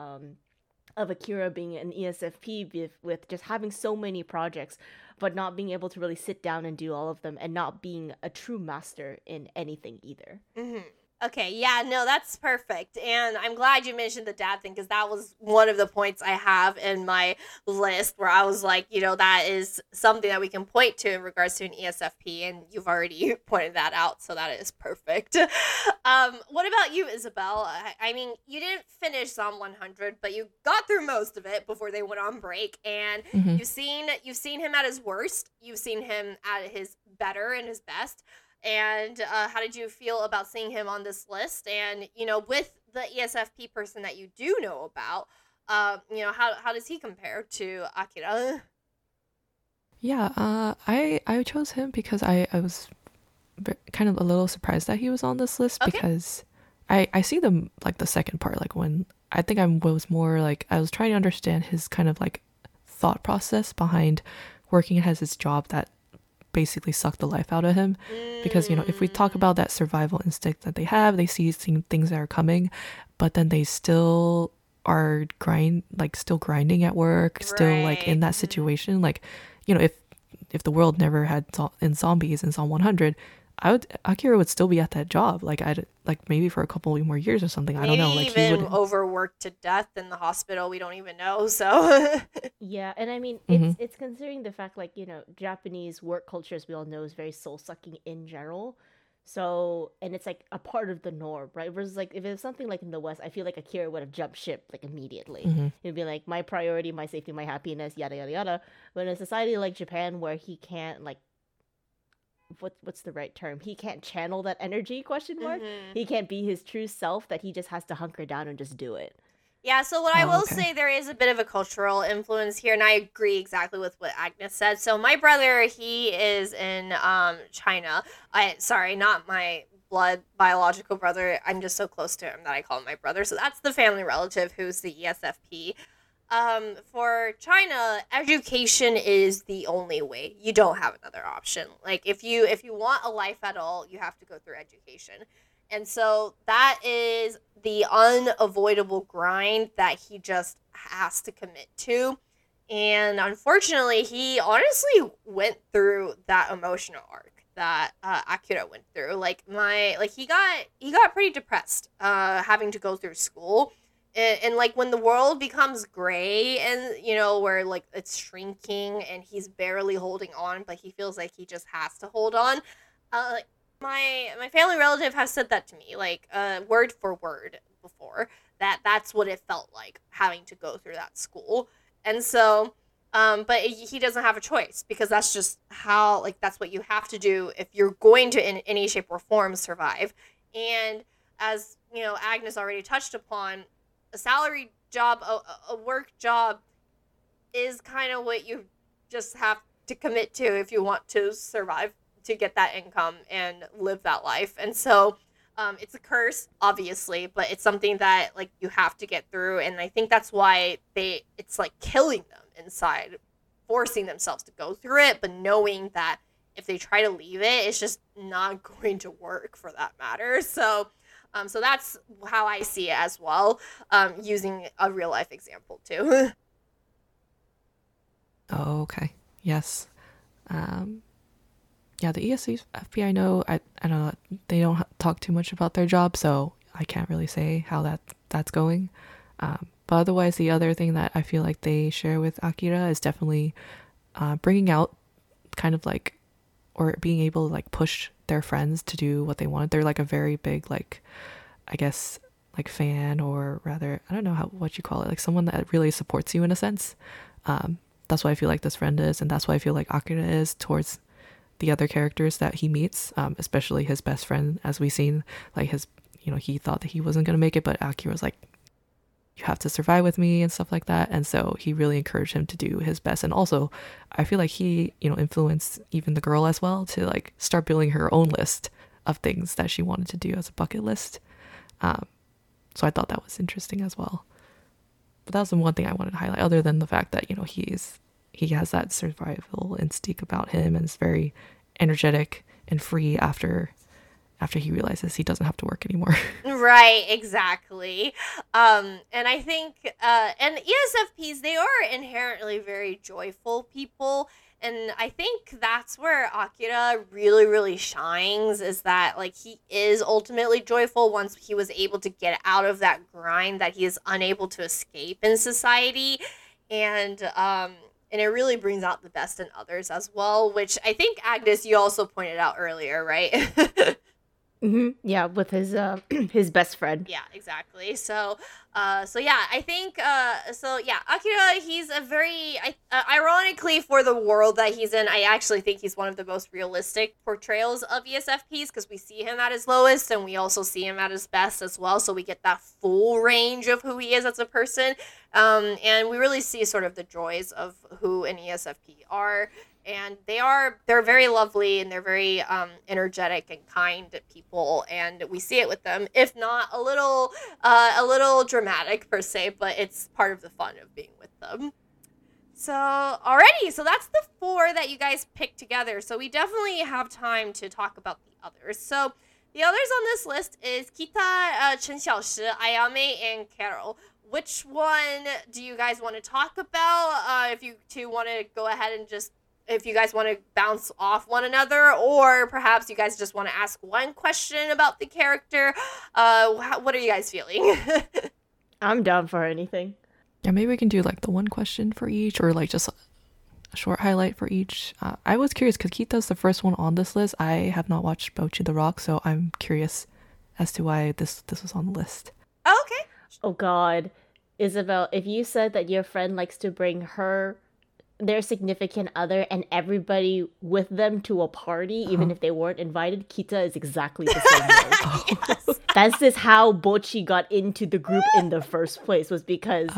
Akira being an ESFP with just having so many projects, but not being able to really sit down and do all of them, and not being a true master in anything either. Okay, yeah, no, that's perfect. And I'm glad you mentioned the dad thing because that was one of the points I have in my list where I was like, that is something that we can point to in regards to an ESFP, and you've already pointed that out, so that is perfect. What about you, Isabel? I mean, you didn't finish Psalm 100, but you got through most of it before they went on break, and Hmm. you've seen him at his worst, you've seen him at his better and his best. And how did you feel about seeing him on this list? And with the ESFP person that you do know about, how does he compare to Akira? Yeah, I chose him because I was kind of a little surprised that he was on this list Okay. because I see them like the second part, like when I think I was more like I was trying to understand his kind of like thought process behind working as his job that basically sucked the life out of him. Because if we talk Mm, about that survival instinct that they have, they see things that are coming, but then they still are still grinding at work, still like right. in that situation. Like, if the world never had in zombies in Psalm 100, Akira would still be at that job. Like I'd like maybe for a couple more years or something. I don't Maybe know. Like he even wouldn't. overworked to death in the hospital. We don't even know. So. Yeah, and I mean Hmm. it's considering the fact like, Japanese work culture as we all know is very soul-sucking in general. So, and it's like a part of the norm, right? Versus like if it was something like in the West, I feel like Akira would have jumped ship like immediately. Hmm. He'd be like my priority, my safety, my happiness, yada yada yada. But in a society like Japan where he can't like what's the right term? He can't channel that energy, question mark. Hmm. He can't be his true self, that he just has to hunker down and just do it. Yeah, so what I Oh, will okay. say, there is a bit of a cultural influence here, and I agree exactly with what Agnes said. So my brother, he is in China. Sorry, not my blood biological brother. I'm just so close to him that I call him my brother. So that's the family relative who's the ESFP. For China, education is the only way. You don't have another option. Like if you want a life at all, you have to go through education. And so that is the unavoidable grind that he just has to commit to. And unfortunately, he honestly went through that emotional arc that Akira went through. Like he got pretty depressed having to go through school, and like when the world becomes gray and where like it's shrinking and he's barely holding on, but he feels like he just has to hold on. Like my family relative has said that to me, like word for word before, that's what it felt like having to go through that school. And so but he doesn't have a choice because that's just how, like, that's what you have to do if you're going to in any shape or form survive. And as Agnes already touched upon, a salary job, a work job is kind of what you just have to commit to if you want to survive, to get that income and live that life. And so it's a curse, obviously, but it's something that like you have to get through. And I think that's why it's like killing them inside, forcing themselves to go through it, but knowing that if they try to leave it, it's just not going to work for that matter. So that's how I see it as well, using a real life example too. Oh, okay. Yes. Um, yeah, the ESFP I know, I don't know, they don't talk too much about their job, so I can't really say how that's going. But otherwise, the other thing that I feel like they share with Akira is definitely bringing out kind of like, or being able to like push their friends to do what they want. They're like a very big like, I guess, like fan, or rather I don't know what you call it, like someone that really supports you in a sense. Um, that's why I feel like this friend is, and that's why I feel like Akira is towards the other characters that he meets, especially his best friend, as we seen, like he thought that he wasn't gonna make it, but Akira was like, "You have to survive with me" and stuff like that, and so he really encouraged him to do his best. And also, I feel like he, influenced even the girl as well to like start building her own list of things that she wanted to do as a bucket list. Um, so I thought that was interesting as well. But that was the one thing I wanted to highlight, other than the fact that he has that survival instinct about him and is very energetic and free after he realizes he doesn't have to work anymore. Right, exactly. And I think, and ESFPs, they are inherently very joyful people. And I think that's where Akira really, really shines, is that like he is ultimately joyful once he was able to get out of that grind that he is unable to escape in society. And it really brings out the best in others as well, which I think, Agnes, you also pointed out earlier, right? Yeah, with his his best friend. Yeah, exactly. So yeah, I think so yeah, Akira, he's a very ironically for the world that he's in, I actually think he's one of the most realistic portrayals of ESFPs, because we see him at his lowest and we also see him at his best as well, so we get that full range of who he is as a person. And we really see sort of the joys of who an ESFP are. And they're very lovely, and they're very energetic and kind people, and we see it with them, if not a little dramatic per se, but it's part of the fun of being with them. So alrighty, so that's the 4 that you guys picked together. So we definitely have time to talk about the others. So the others on this list is Kita, Chen Xiaoshi, Ayame, and Carol. Which one do you guys want to talk about? If you two want to go ahead and just, if you guys want to bounce off one another, or perhaps you guys just want to ask one question about the character. What are you guys feeling? I'm down for anything. Yeah, maybe we can do like the one question for each, or like just a short highlight for each. I was curious because Kita's the first one on this list. I have not watched Bocchi the Rock, so I'm curious as to why this was on the list. Oh, okay. Oh God, Isabel, if you said that your friend likes to bring their significant other and everybody with them to a party, even if they weren't invited, Kita is exactly the same way. Yes. That's just how Bocchi got into the group in the first place, was because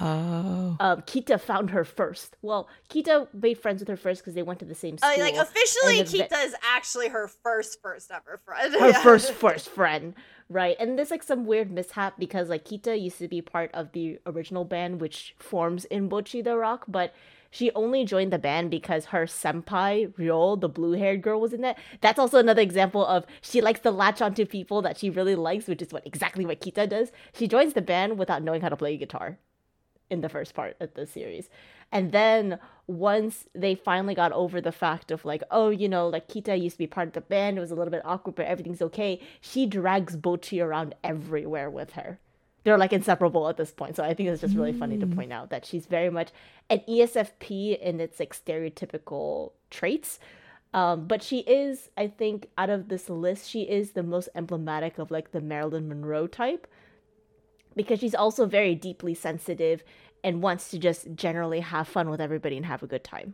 Kita found her first. Well, Kita made friends with her first because they went to the same school. Like officially, Kita is actually her first ever friend. Her first friend. Right, and there's like some weird mishap because like Kita used to be part of the original band which forms in Bocchi the Rock, but she only joined the band because her senpai, Ryo, the blue-haired girl, was in it. That's also another example of she likes to latch onto people that she really likes, which is exactly what Kita does. She joins the band without knowing how to play guitar in the first part of the series. And then once they finally got over the fact of like, oh, you know, like Kita used to be part of the band, it was a little bit awkward, but everything's okay, she drags Bocchi around everywhere with her. They're like inseparable at this point. So I think it's just really funny to point out that she's very much an ESFP in its like stereotypical traits. But she is, I think, out of this list, she is the most emblematic of like the Marilyn Monroe type, because she's also very deeply sensitive and wants to just generally have fun with everybody and have a good time.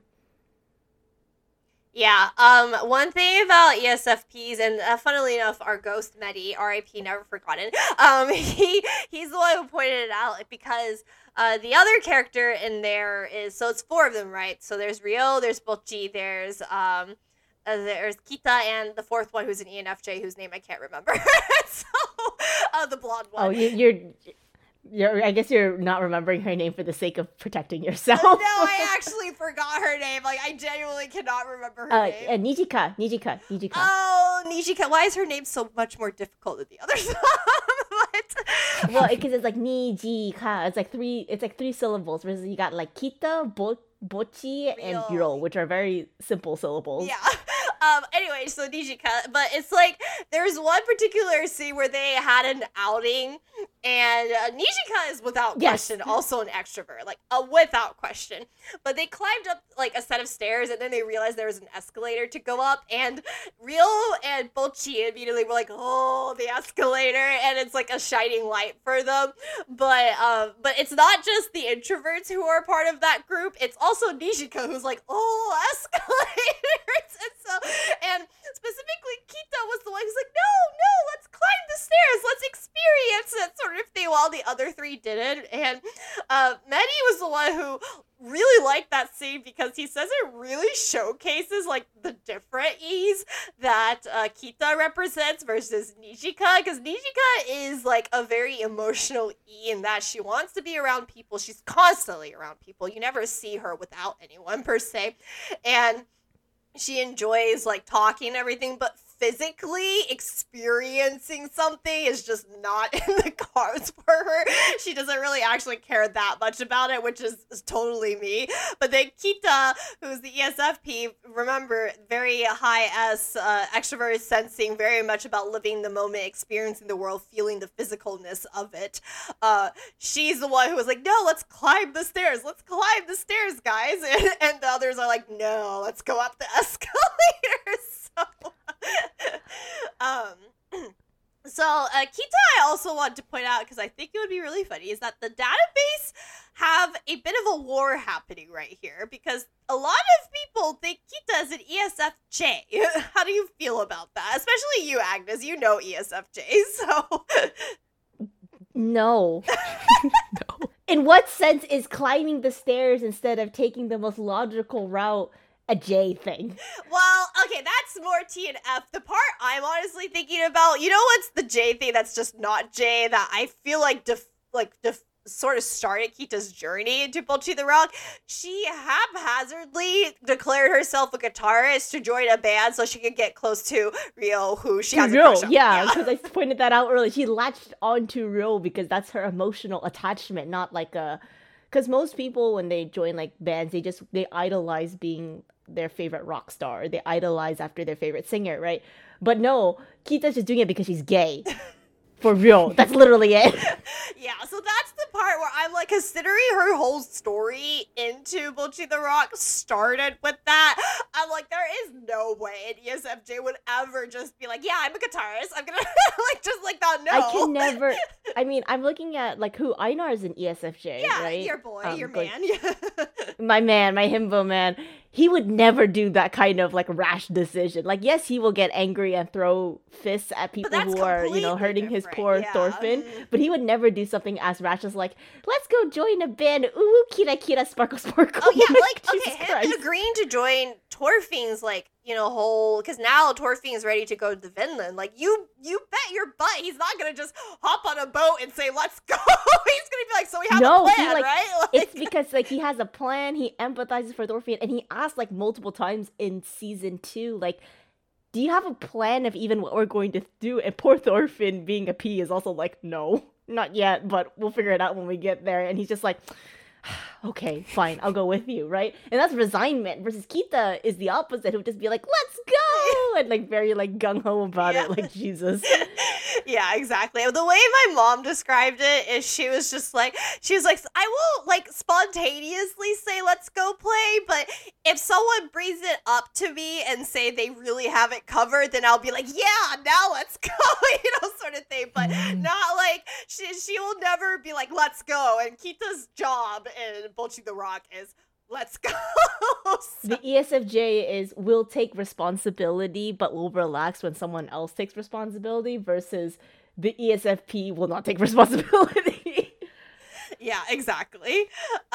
Yeah, one thing about ESFPs, and funnily enough, our ghost Medi, R.I.P. never forgotten, he's the one who pointed it out, because the other character in there is, so it's 4 of them, right? So there's Ryo, there's Bocchi, there's Kita, and the 4th one who's an ENFJ whose name I can't remember. So, the blonde one. Oh, I guess you're not remembering her name for the sake of protecting yourself. No, I actually forgot her name. Like, I genuinely cannot remember her name. Nijika. Oh, Nijika. Why is her name so much more difficult than the others? What? Well, because it's like Nijika. It's like three syllables. Whereas you got like Kita, Bocchi, and Ryo, which are very simple syllables. Yeah. Anyway, so Nijika, but it's like there's one particular scene where they had an outing, and Nijika is without question also an extrovert, like without question. But they climbed up like a set of stairs, and then they realized there was an escalator to go up, and Ryo and Bocchi immediately were like, "Oh, the escalator!" And it's like a shining light for them. But it's not just the introverts who are part of that group; it's also Nijika who's like, "Oh, escalators!" And specifically, Kita was the one who's like, no, let's climb the stairs, let's experience it, sort of thing, while the other 3 didn't. And Medi was the one who really liked that scene because he says it really showcases like the different E's that Kita represents versus Nijika, because Nijika is like a very emotional E in that she wants to be around people. She's constantly around people. You never see her without anyone per se. And she enjoys like talking and everything, but physically experiencing something is just not in the cards for her. She doesn't really actually care that much about it, which is totally me. But then Kita, who's the ESFP, remember, very high S, extrovert sensing, very much about living the moment, experiencing the world, feeling the physicalness of it. She's the one who was like, no, let's climb the stairs. Let's climb the stairs, guys. And the others are like, no, let's go up the escalator. So, Kita, I also want to point out, because I think it would be really funny, is that the database have a bit of a war happening right here, because a lot of people think Kita is an ESFJ. How do you feel about that? Especially you, Agnes. You know ESFJ, so... No. No. In what sense is climbing the stairs instead of taking the most logical route a J thing? Well, okay, that's more T and F. The part I'm honestly thinking about, you know what's the J thing that's just not J, that I feel like sort of started Kita's journey into Bocchi the Rock? She haphazardly declared herself a guitarist to join a band so she could get close to Ryo, who she has a crush on. Yeah, because I pointed that out earlier. She latched onto Ryo because that's her emotional attachment, not like a... Because most people, when they join like bands, they idolize being their favorite rock star. They idolize after their favorite singer, right? But no, Kita's just doing it because she's gay. For real. That's literally it. Yeah, so that's the part where I'm like, considering her whole story into Bocchi the Rock started with that, I'm like, there is no way an ESFJ would ever just be like, yeah, I'm a guitarist. I'm gonna, like, just like that. No. I can never... I mean, I'm looking at, like, who Einar is an ESFJ, yeah, right? Your boy, your like, man. my man, my himbo man. He would never do that kind of, like, rash decision. Like, yes, he will get angry and throw fists at people who are, you know, hurting his poor Thorfinn. But he would never do something as rash as, like, let's go join a band. Ooh, kira kira, sparkle sparkle. Oh, yeah, like, Jesus okay, Christ. him agreeing to join Thorfinn's, like, you know, whole... Because now Thorfinn's ready to go to Vinland. Like, you bet your butt he's not going to just hop on a boat and say, let's go. He's going to be like, so we have a plan, right? Like... It's because, like, he has a plan, he empathizes for Thorfinn, and he asked, like, multiple times in season 2, like, do you have a plan of even what we're going to do? And poor Thorfinn, being a P, is also like, no, not yet, but we'll figure it out when we get there. And he's just like... okay, fine, I'll go with you, right? And that's resignment, versus Kita is the opposite, who would just be like, let's go! And like very like gung-ho about it, like Jesus. Yeah, exactly. The way my mom described it is she was like, I won't like spontaneously say let's go play, but if someone brings it up to me and say they really have it covered, then I'll be like, yeah, now let's go, you know, sort of thing. But not like, she will never be like, let's go. And Kita's job in Bocchi the Rock is, let's go. The ESFJ is, will take responsibility, but will relax when someone else takes responsibility, versus the ESFP will not take responsibility. Yeah, exactly.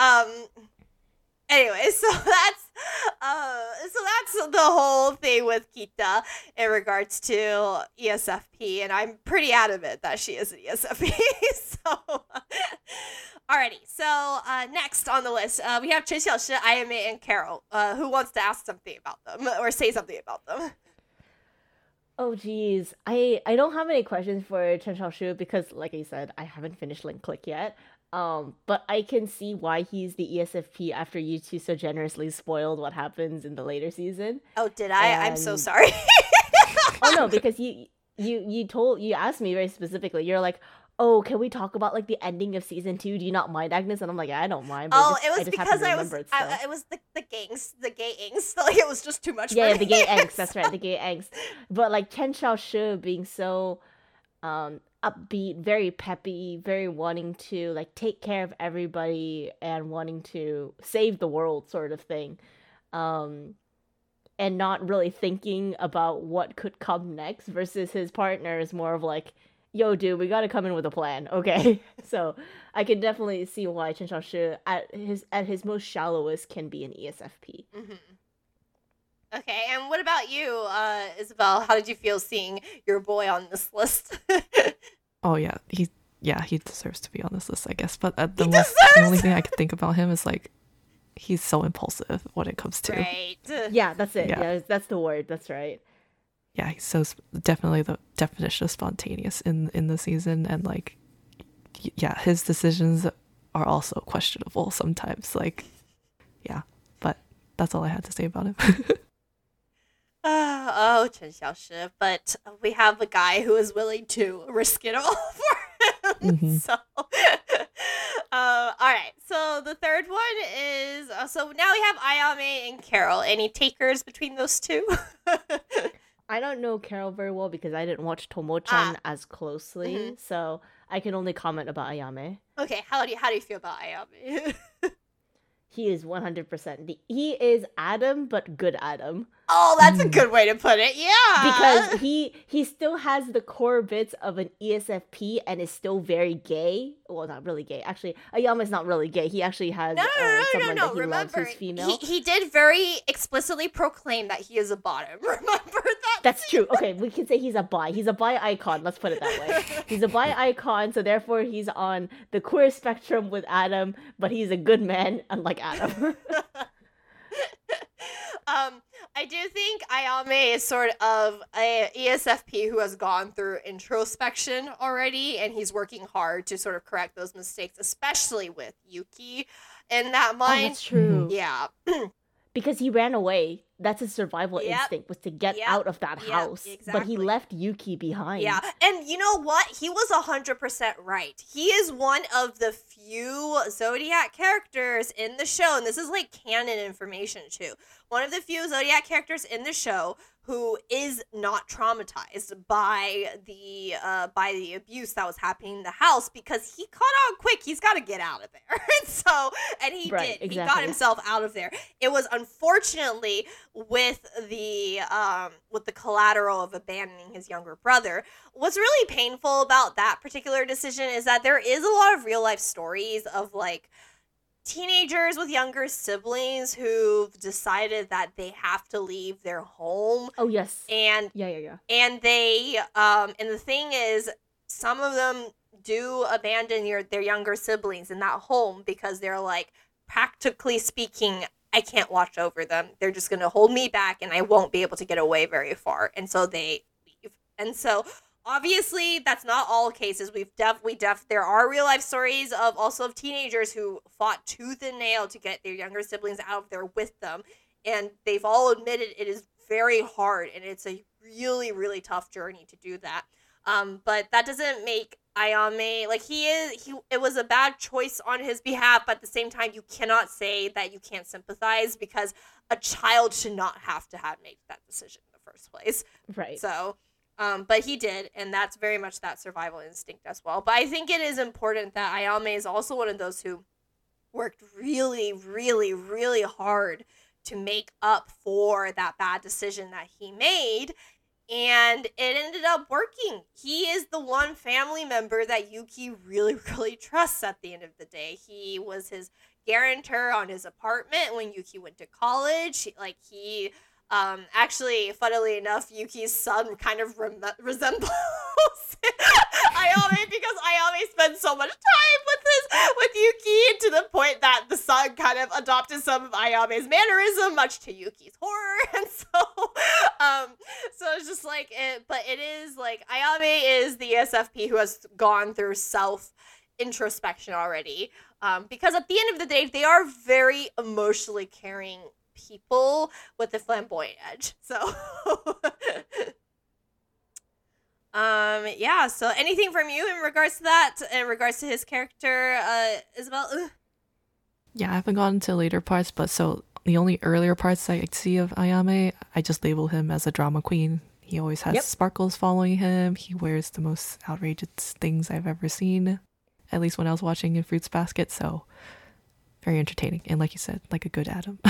Anyway, so that's the whole thing with Kita in regards to ESFP, and I'm pretty adamant that she is an ESFP. So, alrighty. So next on the list, we have Chen Xiaoshi, Ayame, and Carol. Who wants to ask something about them or say something about them? Oh geez, I don't have any questions for Chen Xiaoshu because, like I said, I haven't finished Link Click yet. But I can see why he's the ESFP after you two so generously spoiled what happens in the later season. Oh, did I? I'm so sorry. Oh no, because you asked me very specifically. You're like, oh, can we talk about like the ending of season 2? Do you not mind, Agnes? And I'm like, yeah, I don't mind. But it was because it was the gay angst. Like, it was just too much. Yeah, for the me. gay angst. That's right, the gay angst. But like Chen Xiaoshu being so upbeat, very peppy, very wanting to like take care of everybody and wanting to save the world, sort of thing, and not really thinking about what could come next, versus his partner is more of like, yo dude, we gotta come in with a plan, okay? So I can definitely see why Chen Xiaoshu at his most shallowest can be an ESFP. Mm-hmm. Okay, and what about you, Isabel? How did you feel seeing your boy on this list? Oh yeah, he deserves to be on this list, I guess. But the only thing I could think about him is like, he's so impulsive when it comes to. Right. Yeah, that's it. Yeah. Yeah, that's the word. That's right. yeah, he's definitely the definition of spontaneous in the season, and like yeah, his decisions are also questionable sometimes. Like yeah, but that's all I had to say about him. Chen Xiaoshi, but we have a guy who is willing to risk it all for him. Mhm. So, all right. So the third one is so now we have Ayame and Carol. Any takers between those two? I don't know Carol very well because I didn't watch Tomo-chan as closely, so I can only comment about Ayame. Okay, how do you feel about Ayame? He is 100%. He is Adam, but good Adam. Oh, that's a good way to put it. Yeah. Because he still has the core bits of an ESFP and is still very gay. Well, not really gay. Actually, Ayama's not really gay. He actually has someone that he loves who's female. He did very explicitly proclaim that he is a bottom. Remember that? That's true. Okay, we can say he's a bi. He's a bi icon. Let's put it that way. He's a bi icon, so therefore he's on the queer spectrum with Adam, but he's a good man, unlike Adam. I do think Ayame is sort of a ESFP who has gone through introspection already, and he's working hard to sort of correct those mistakes, especially with Yuki. In that mind, that's true. Yeah. Because he ran away. That's his survival instinct, was to get out of that house. Exactly. But he left Yuki behind. Yeah, and you know what? He was 100% right. He is one of the few Zodiac characters in the show, and this is like canon information too. One of the few Zodiac characters in the show who is not traumatized by the abuse that was happening in the house, because he caught on quick. He's got to get out of there. And he did. Exactly. He got himself out of there. It was unfortunately with the collateral of abandoning his younger brother. What's really painful about that particular decision is that there is a lot of real life stories of like teenagers with younger siblings who've decided that they have to leave their home. Oh yes. And yeah. And they and the thing is, some of them do abandon their younger siblings in that home because they're like, practically speaking, I can't watch over them. They're just going to hold me back and I won't be able to get away very far. And so they leave. And so obviously that's not all cases. There are real life stories of teenagers who fought tooth and nail to get their younger siblings out of there with them. And they've all admitted it is very hard and it's a really, really tough journey to do that. But that doesn't make Ayame, like, it was a bad choice on his behalf, but at the same time, you cannot say that you can't sympathize, because a child should not have to have made that decision in the first place. Right. So, but he did, and that's very much that survival instinct as well. But I think it is important that Ayame is also one of those who worked really, really, really hard to make up for that bad decision that he made. And it ended up working. He is the one family member that Yuki really, really trusts at the end of the day. He was his guarantor on his apartment when Yuki went to college. Actually, funnily enough, Yuki's son kind of resembles Ayame, because Ayame spends so much time with Yuki, to the point that the son kind of adopted some of Ayame's mannerism, much to Yuki's horror. And so it's just like it. But it is like Ayame is the ESFP who has gone through self introspection already. Because at the end of the day, they are very emotionally caring people with a flamboyant edge. So yeah, so anything from you in regards to that, in regards to his character, Isabel? Yeah, I haven't gotten to later parts, but so the only earlier parts I see of Ayame, I just label him as a drama queen. He always has sparkles following him. He wears the most outrageous things I've ever seen, at least when I was watching in Fruits Basket. So very entertaining, and like you said, like a good Adam.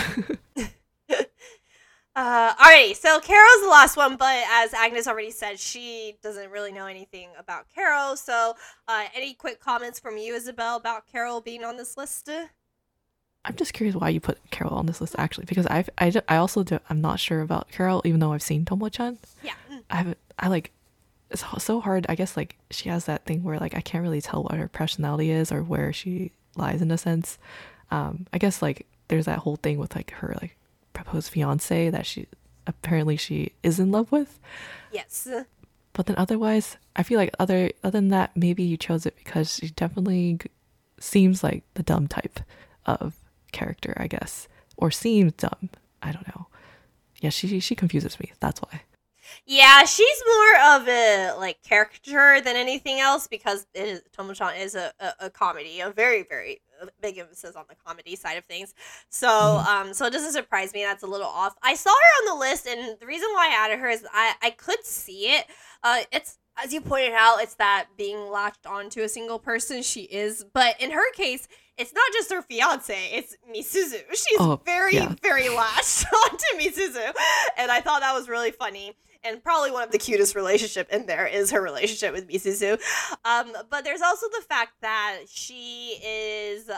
Alrighty, so Carol's the last one, but as Agnes already said, she doesn't really know anything about Carol. So any quick comments from you, Isabel, about Carol being on this list? I'm just curious why you put Carol on this list, actually, because I'm not sure about Carol, even though I've seen Tomo-chan. Yeah. It's so hard. I guess like she has that thing where like I can't really tell what her personality is or where she lies in a sense. I guess like there's that whole thing with like her like proposed fiance that she apparently she is in love with. Yes. But then otherwise, I feel like other than that, maybe you chose it because she definitely seems like the dumb type of character, I guess, or seems dumb. I don't know. Yeah, she confuses me. That's why. Yeah, she's more of a like caricature than anything else because Tomo-chan is a comedy, a very very big emphasis on the comedy side of things. So so it doesn't surprise me that's a little off. I saw her on the list, and the reason why I added her is I could see it. It's as you pointed out, it's that being latched onto a single person she is, but in her case, it's not just her fiance, it's Misuzu. She's very latched onto Misuzu, and I thought that was really funny. And probably one of the cutest relationship in there is her relationship with Misuzu. But there's also the fact that she is,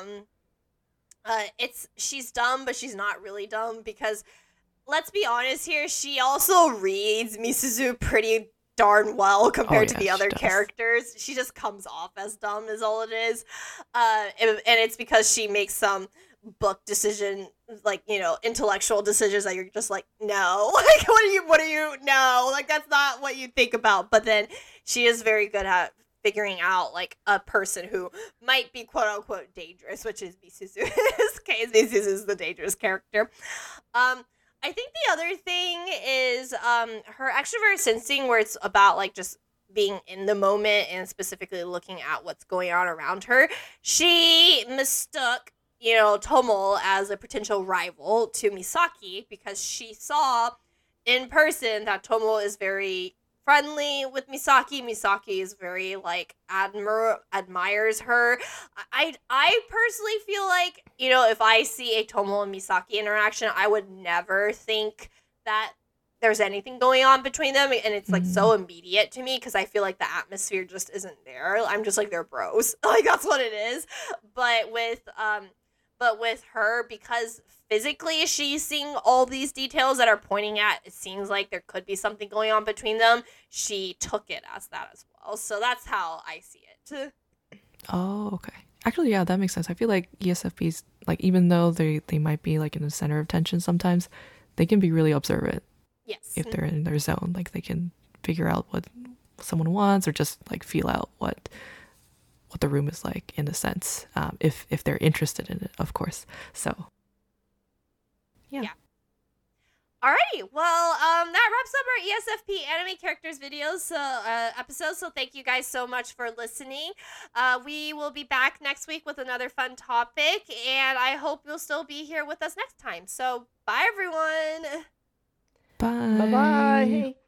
she's dumb, but she's not really dumb because, let's be honest here, she also reads Misuzu pretty darn well compared to the other characters. She just comes off as dumb is all it is. And it's because she makes some book decision, like, you know, intellectual decisions that you're just like, no, like, what are you, no, like, that's not what you think about. But then she is very good at figuring out, like, a person who might be quote unquote dangerous, which is Misuzu's case. Misuzu is the dangerous character. I think the other thing is her extroverted sensing, where it's about like just being in the moment and specifically looking at what's going on around her. She mistook, you know, Tomo as a potential rival to Misaki because she saw in person that Tomo is very friendly with Misaki. Misaki is very, like, admires her. I personally feel like, you know, if I see a Tomo and Misaki interaction, I would never think that there's anything going on between them, and it's like so immediate to me because I feel like the atmosphere just isn't there. I'm just like, they're bros. Like, that's what it is. But with her, because physically she's seeing all these details that are pointing at, it seems like there could be something going on between them, she took it as that as well. So that's how I see it. Oh, okay. Actually, yeah, that makes sense. I feel like ESFPs, like, even though they might be like in the center of tension sometimes, they can be really observant. Yes. If they're in their zone, like, they can figure out what someone wants or just like feel out what the room is like, in a sense, if they're interested in it, of course. So yeah. Alrighty, well, that wraps up our ESFP anime characters videos episode. So thank you guys so much for listening. We will be back next week with another fun topic, and I hope you'll still be here with us next time. So bye, everyone. Bye. Bye-bye.